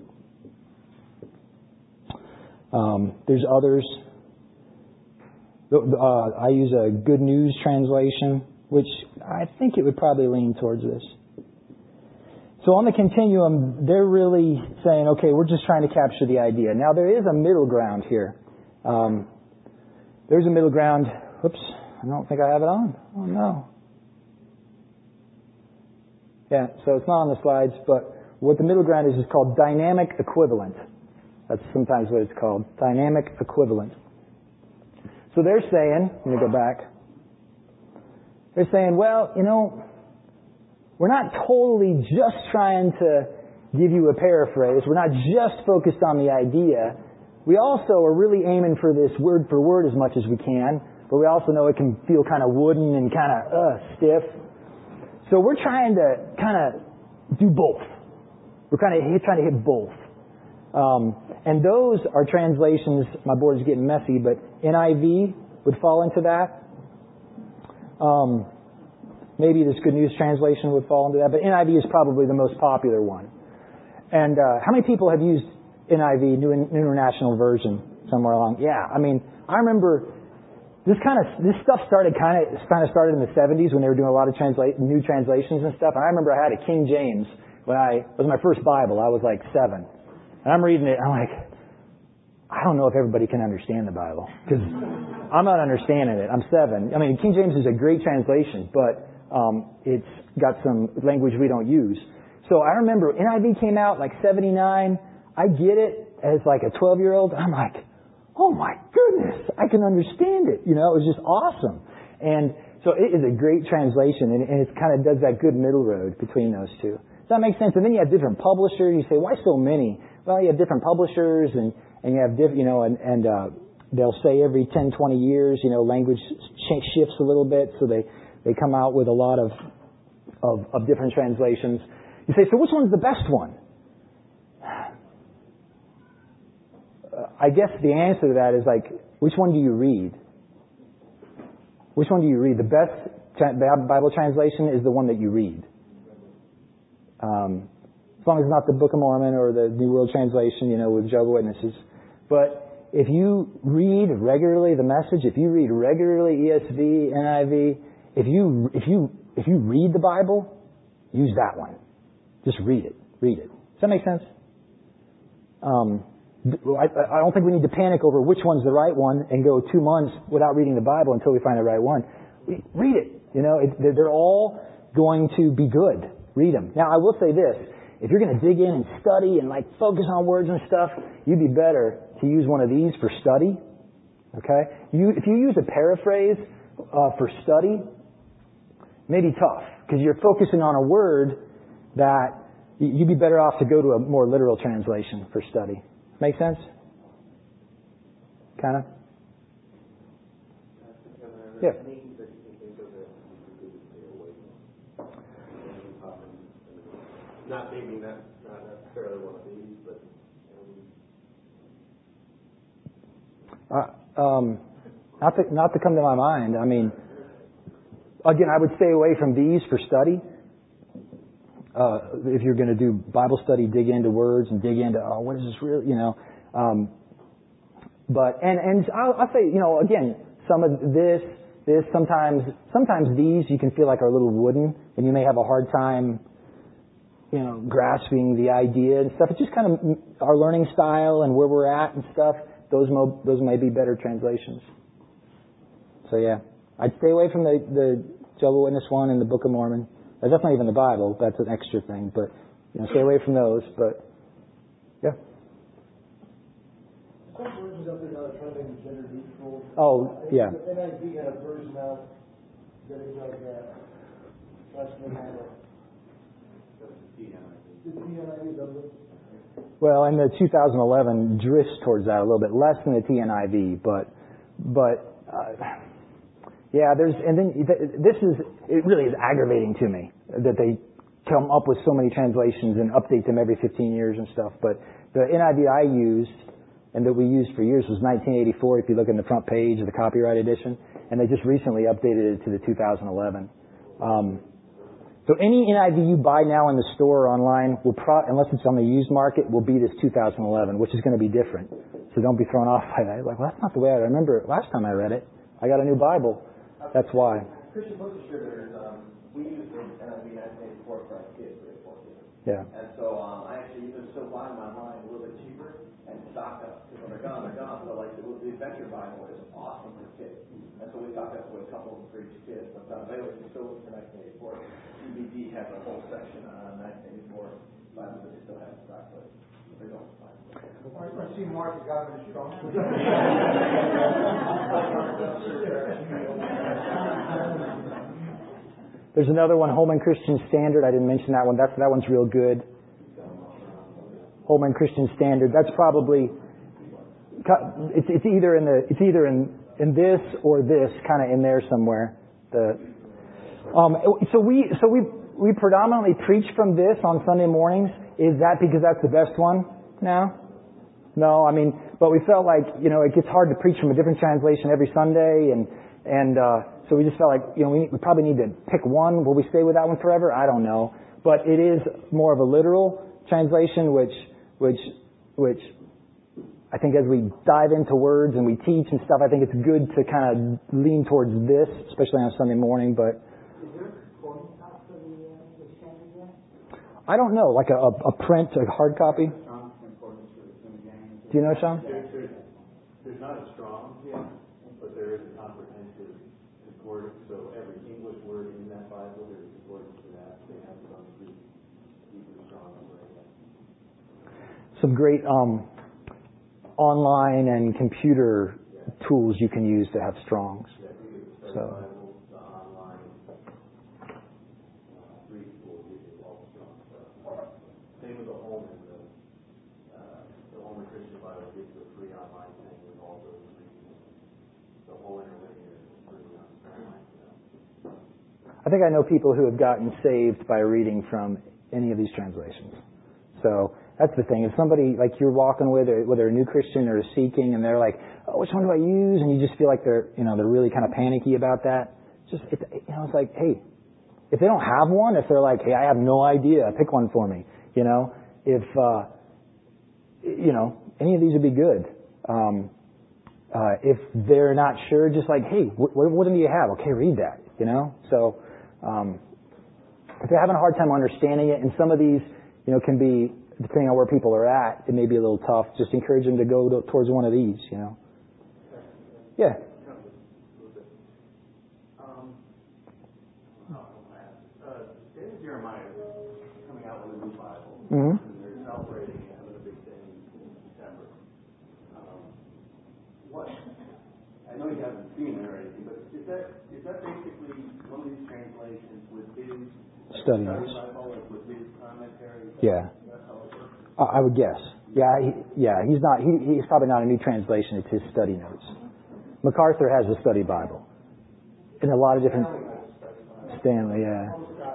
Um, there's others. uh, I use a Good News translation, which I think it would probably lean towards this. So on the continuum, they're really saying, okay, we're just trying to capture the idea. Now, there is a middle ground here. Um, there's a middle ground. Whoops, I don't think I have it on. Oh, no. Yeah, so it's not on the slides, but what the middle ground is is called dynamic equivalent. That's sometimes what it's called, dynamic equivalent. So they're saying, I'm going to go back. They're saying, well, you know, we're not totally just trying to give you a paraphrase. We're not just focused on the idea. We also are really aiming for this word for word as much as we can, but we also know it can feel kind of wooden and kind of uh, stiff. So we're trying to kind of do both. We're kind of trying to hit both. Um, and those are translations, my board is getting messy, but N I V would fall into that. Um, maybe this Good News translation would fall into that, but N I V is probably the most popular one. And uh, how many people have used N I V, New, New International Version, somewhere along? Yeah, I mean, I remember this kind of this stuff started kind of kind of started in the seventies when they were doing a lot of translate new translations and stuff. And I remember I had a King James when I it was my first Bible. I was like seven, and I'm reading it. I'm like, I don't know if everybody can understand the Bible because I'm not understanding it. I'm seven. I mean, King James is a great translation, but um, it's got some language we don't use. So I remember N I V came out like seventy-nine. I get it as like a twelve-year-old. I'm like, oh my goodness, I can understand it. You know, it was just awesome. And so it is a great translation, and, and it kind of does that good middle road between those two. Does that make sense? And then you have different publishers. You say, why so many? Well, you have different publishers, and, and you have different, you know, and, and uh, they'll say every ten, twenty years, you know, language ch- shifts a little bit, so they, they come out with a lot of, of, of different translations. You say, so which one's the best one? I guess the answer to that is like, which one do you read? Which one do you read? The best tra- Bible translation is the one that you read. Um, as long as it's not the Book of Mormon or the New World Translation, you know, with Jehovah's Witnesses. But if you read regularly the Message, if you read regularly E S V, N I V, if you if you if you read the Bible, use that one. Just read it. Read it. Does that make sense? Um, I, I don't think we need to panic over which one's the right one and go two months without reading the Bible until we find the right one. Read it. You know, it, they're all going to be good. Read them. Now, I will say this. If you're going to dig in and study and like focus on words and stuff, you'd be better to use one of these for study. Okay? You, if you use a paraphrase uh, for study, maybe tough because you're focusing on a word that you'd be better off to go to a more literal translation for study. Make sense? Kind of? Yeah. Not maybe not, not necessarily one of these, but uh, um, not to not to come to my mind. I mean, again, I would stay away from these for study. Uh, if you're going to do Bible study, dig into words and dig into, oh, what is this really, you know. Um, but, and, and I'll, I'll say, you know, again, some of this, this, sometimes, sometimes these you can feel like are a little wooden and you may have a hard time, you know, grasping the idea and stuff. It's just kind of our learning style and where we're at and stuff. Those, mo- those may be better translations. So yeah, I'd stay away from the, the Jehovah's Witness one and the Book of Mormon. That's not even the Bible. That's an extra thing. But, you know, stay away from those. But, yeah. Some versions out there now are trying to make gender neutral. Oh, yeah. The N I V had a version out that is like that. That's the T N I V, doesn't it? Well, and the two thousand eleven drifts towards that a little bit, less than the T N I V. But, but, uh, yeah, there's, and then this is, it really is aggravating to me that they come up with so many translations and update them every fifteen years and stuff. But the N I V I used and that we used for years was nineteen eighty-four, if you look in the front page of the copyright edition. And they just recently updated it to the two thousand eleven. Um, so any N I V you buy now in the store or online, will pro- unless it's on the used market, will be this two thousand eleven, which is going to be different. So don't be thrown off by that. Like, well, that's not the way I remember it last time I read it. I got a new Bible. That's why. Christian book distributors, um, we use the N I V nineteen eighty-four for our kids, for four kids. Yeah. And so um, I actually either still buy them online a little bit cheaper and stock up. Because when they're gone, they're gone. So like the, the Adventure Bible is awesome for kids. And so we stock up with a couple of them for each kid. But uh, they always still look for nineteen eighty-four. C B D has a whole section on nineteen eighty-four Bibles that they still have in stock, but they don't find. I see Mark has got it strong. There's another one, Holman Christian Standard. I didn't mention that one. That's, that one's real good. Holman Christian Standard. That's probably, it's, it's either in the, it's either in, in this or this, kind of in there somewhere. The, um, so we, so we, we predominantly preach from this on Sunday mornings. Is that because that's the best one now? No, I mean, but we felt like, you know, it gets hard to preach from a different translation every Sunday, and, and, uh, so we just felt like, you know, we, we probably need to pick one. Will we stay with that one forever? I don't know. But it is more of a literal translation, which, which, which I think as we dive into words and we teach and stuff, I think it's good to kind of lean towards this, especially on a Sunday morning, but. Is there a quoting top for the, uh, the standard yet? I don't know, like a, a, a print, a hard copy. Do you know, Sean? There, there's, there's not a strong yet, but there is a comprehensive concordance. So every English word in that Bible, there's a concordance to that. They have it on the Greek, Hebrew strong right. Some great um, online and computer yeah. tools you can use to have strongs. Yeah, you can so. Bible, the online uh, Greek will give you all the strong stuff. Same with the Holman. The Holman Christian Bible gives you a free online thing with all those reasons. The whole interlinear is free online. I think I know people who have gotten saved by reading from any of these translations. So that's the thing. If somebody like you're walking with, or whether a new Christian or seeking, and they're like, "Oh, which one do I use?" and you just feel like they're, you know, they're really kind of panicky about that. Just, it, you know, it's like, hey, if they don't have one, if they're like, "Hey, I have no idea, pick one for me," you know, if. uh You know, any of these would be good. Um, uh, if they're not sure, just like, hey, what, what do you have? Okay, read that, you know? So, um, if they're having a hard time understanding it, and some of these, you know, can be, depending on where people are at, it may be a little tough. Just encourage them to go to, towards one of these, you know? Yeah. Um, uh, David Jeremiah is coming out with a new Bible. Mm-hmm. And they're celebrating another big thing in December. Um, what? I know you haven't seen it or anything, but is that is that basically one of these translations with his study study notes? Bible, like with his commentary? Yeah. Uh, I would guess. Yeah, he, yeah. He's not. He, he's probably not a new translation. It's his study notes. MacArthur has a study Bible in a lot of different. Stanley, yeah.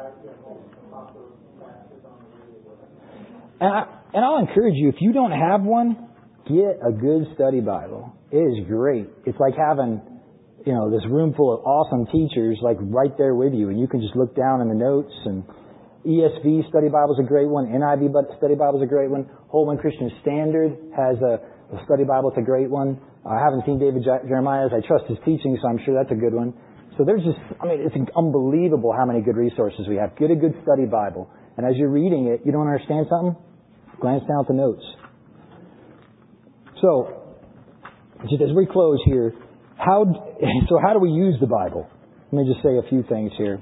And, I, and I'll encourage you, if you don't have one, get a good study Bible. It is great. It's like having, you know, this room full of awesome teachers, like right there with you, and you can just look down in the notes. And E S V study Bible is a great one. N I V study Bible is a great one. Holman Christian Standard has a, a study Bible. It's a great one. I haven't seen David Jeremiah's. I trust his teaching, so I'm sure that's a good one. So there's just, I mean, it's unbelievable how many good resources we have. Get a good study Bible. And as you're reading it, you don't understand something? Glance down at the notes. So, just as we close here, how so how do we use the Bible? Let me just say a few things here.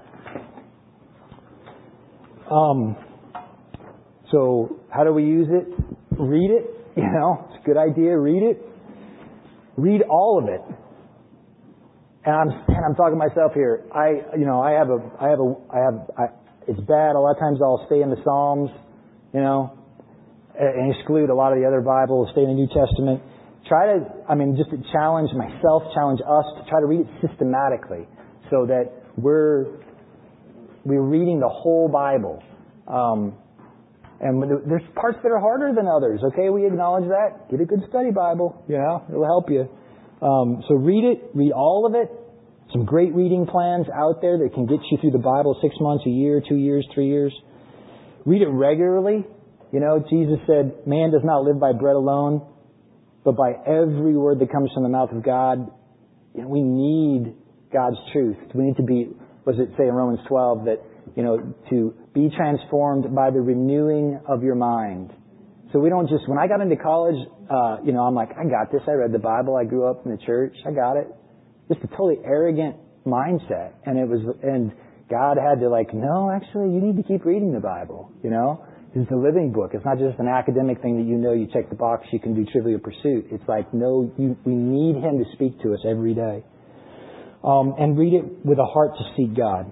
Um, so, how do we use it? Read it. You know, it's a good idea. Read it. Read all of it. And I'm and I'm talking to myself here. I you know I have a I have a I have I, it's bad. A lot of times I'll stay in the Psalms, you know, and exclude a lot of the other Bibles, stay in the New Testament. Try to, I mean, just to challenge myself, challenge us to try to read it systematically so that we're, we're reading the whole Bible. Um, and there's parts that are harder than others, okay? We acknowledge that. Get a good study Bible, you know, it'll help you. Um, so read it, read all of it. Some great reading plans out there that can get you through the Bible six months, a year, two years, three years. Read it regularly. You know, Jesus said, man does not live by bread alone, but by every word that comes from the mouth of God. you know, we need God's truth. We need to be, what does it say in Romans twelve, that, you know, to be transformed by the renewing of your mind. So we don't just, when I got into college, uh, you know, I'm like, I got this. I read the Bible. I grew up in the church. I got it. Just a totally arrogant mindset. And it was, and God had to like, no, actually, you need to keep reading the Bible, you know? It's a living book. It's not just an academic thing that you know, you check the box, you can do Trivial Pursuit. It's like, no, you, we need Him to speak to us every day. Um, and read it with a heart to seek God.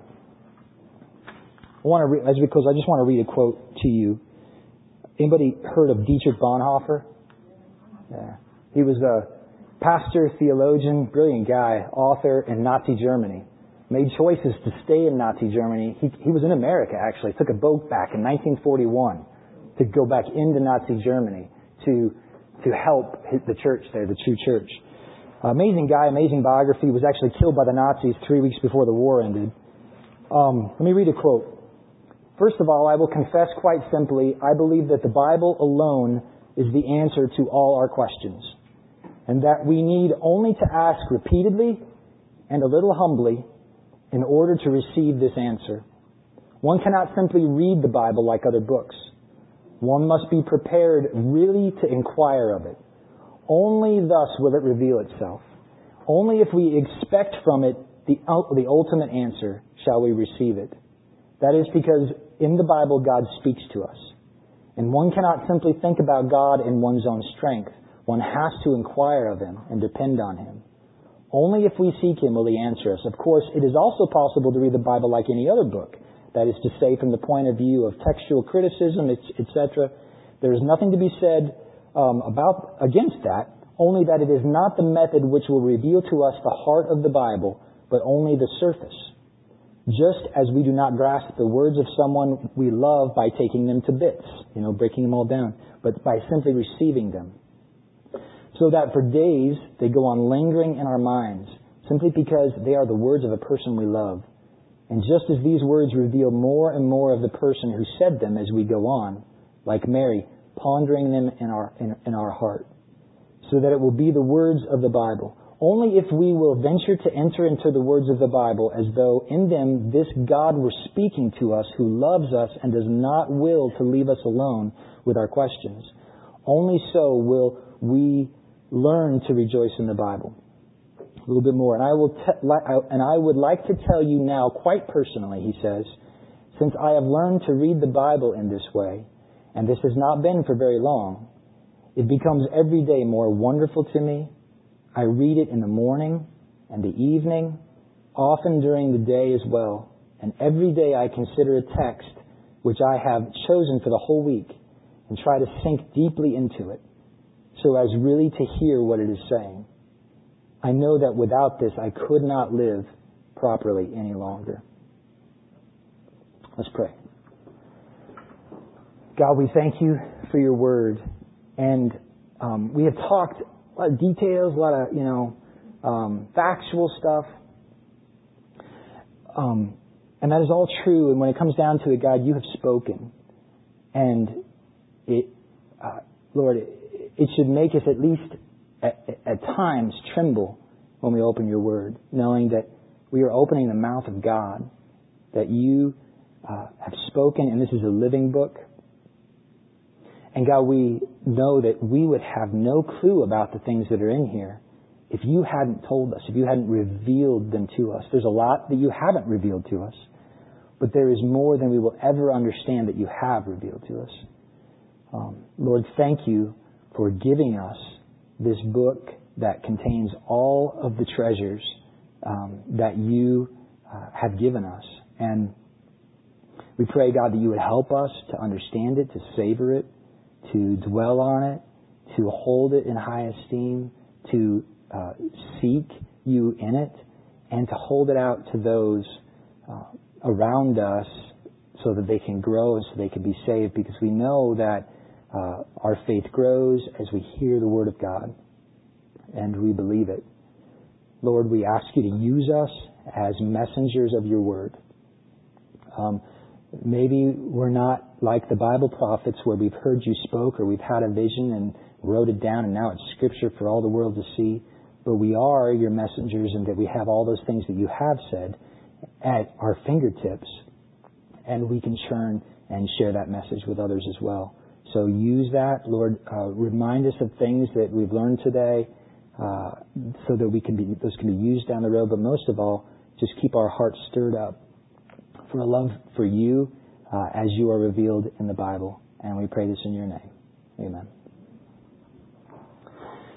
I want to read, as because I just want to read a quote to you. Anybody heard of Dietrich Bonhoeffer? Yeah. He was a pastor, theologian, brilliant guy, author in Nazi Germany. Made choices to stay in Nazi Germany. He, he was in America, actually. Took a boat back in nineteen forty-one to go back into Nazi Germany to to help his, the church there, the true church. Uh, amazing guy, amazing biography. Was actually killed by the Nazis three weeks before the war ended. Um, let me read a quote. First of all, I will confess quite simply, I believe that the Bible alone is the answer to all our questions, and that we need only to ask repeatedly and a little humbly in order to receive this answer. One cannot simply read the Bible like other books. One must be prepared really to inquire of it. Only thus will it reveal itself. Only if we expect from it the, the ultimate answer shall we receive it. That is because in the Bible God speaks to us. And one cannot simply think about God in one's own strength. One has to inquire of Him and depend on Him. Only if we seek Him will He answer us. Of course, it is also possible to read the Bible like any other book. That is to say, from the point of view of textual criticism, et cetera. There is nothing to be said um, about against that, only that it is not the method which will reveal to us the heart of the Bible, but only the surface. Just as we do not grasp the words of someone we love by taking them to bits, you know, breaking them all down, but by simply receiving them. So that for days they go on lingering in our minds, simply because they are the words of a person we love. And just as these words reveal more and more of the person who said them as we go on, like Mary, pondering them in our in, in our heart, so that it will be the words of the Bible. Only if we will venture to enter into the words of the Bible as though in them this God were speaking to us who loves us and does not will to leave us alone with our questions. Only so will we learn to rejoice in the Bible. A little bit more. And I will te- and I would like to tell you now quite personally, he says, since I have learned to read the Bible in this way, and this has not been for very long, it becomes every day more wonderful to me. I read it in the morning and the evening, often during the day as well. And every day I consider a text which I have chosen for the whole week and try to sink deeply into it, so as really to hear what it is saying. I know that without this I could not live properly any longer. Let's pray. God, we thank you for your word. And um, we have talked a lot of details, a lot of, you know, um, factual stuff. Um, and that is all true. And when it comes down to it, God, you have spoken. And it, uh, Lord, it, it should make us at least at, at times tremble when we open your word, knowing that we are opening the mouth of God, that you uh, have spoken, and this is a living book. And God, we know that we would have no clue about the things that are in here if you hadn't told us, if you hadn't revealed them to us. There's a lot that you haven't revealed to us, but there is more than we will ever understand that you have revealed to us. Um, Lord, thank you for giving us this book that contains all of the treasures um, that you uh, have given us. And we pray, God, that you would help us to understand it, to savor it, to dwell on it, to hold it in high esteem, to uh, seek you in it, and to hold it out to those uh, around us so that they can grow and so they can be saved, because we know that uh, our faith grows as we hear the Word of God and we believe it. Lord, we ask you to use us as messengers of your Word. Um, maybe we're not like the Bible prophets where we've heard you spoke or we've had a vision and wrote it down and now it's Scripture for all the world to see. but we are your messengers, and that we have all those things that you have said at our fingertips, and we can churn and share that message with others as well. So use that, Lord. Uh, remind us of things that we've learned today, uh, so that we can be those can be used down the road. But most of all, just keep our hearts stirred up for a love for you, uh, as you are revealed in the Bible. And we pray this in your name. Amen.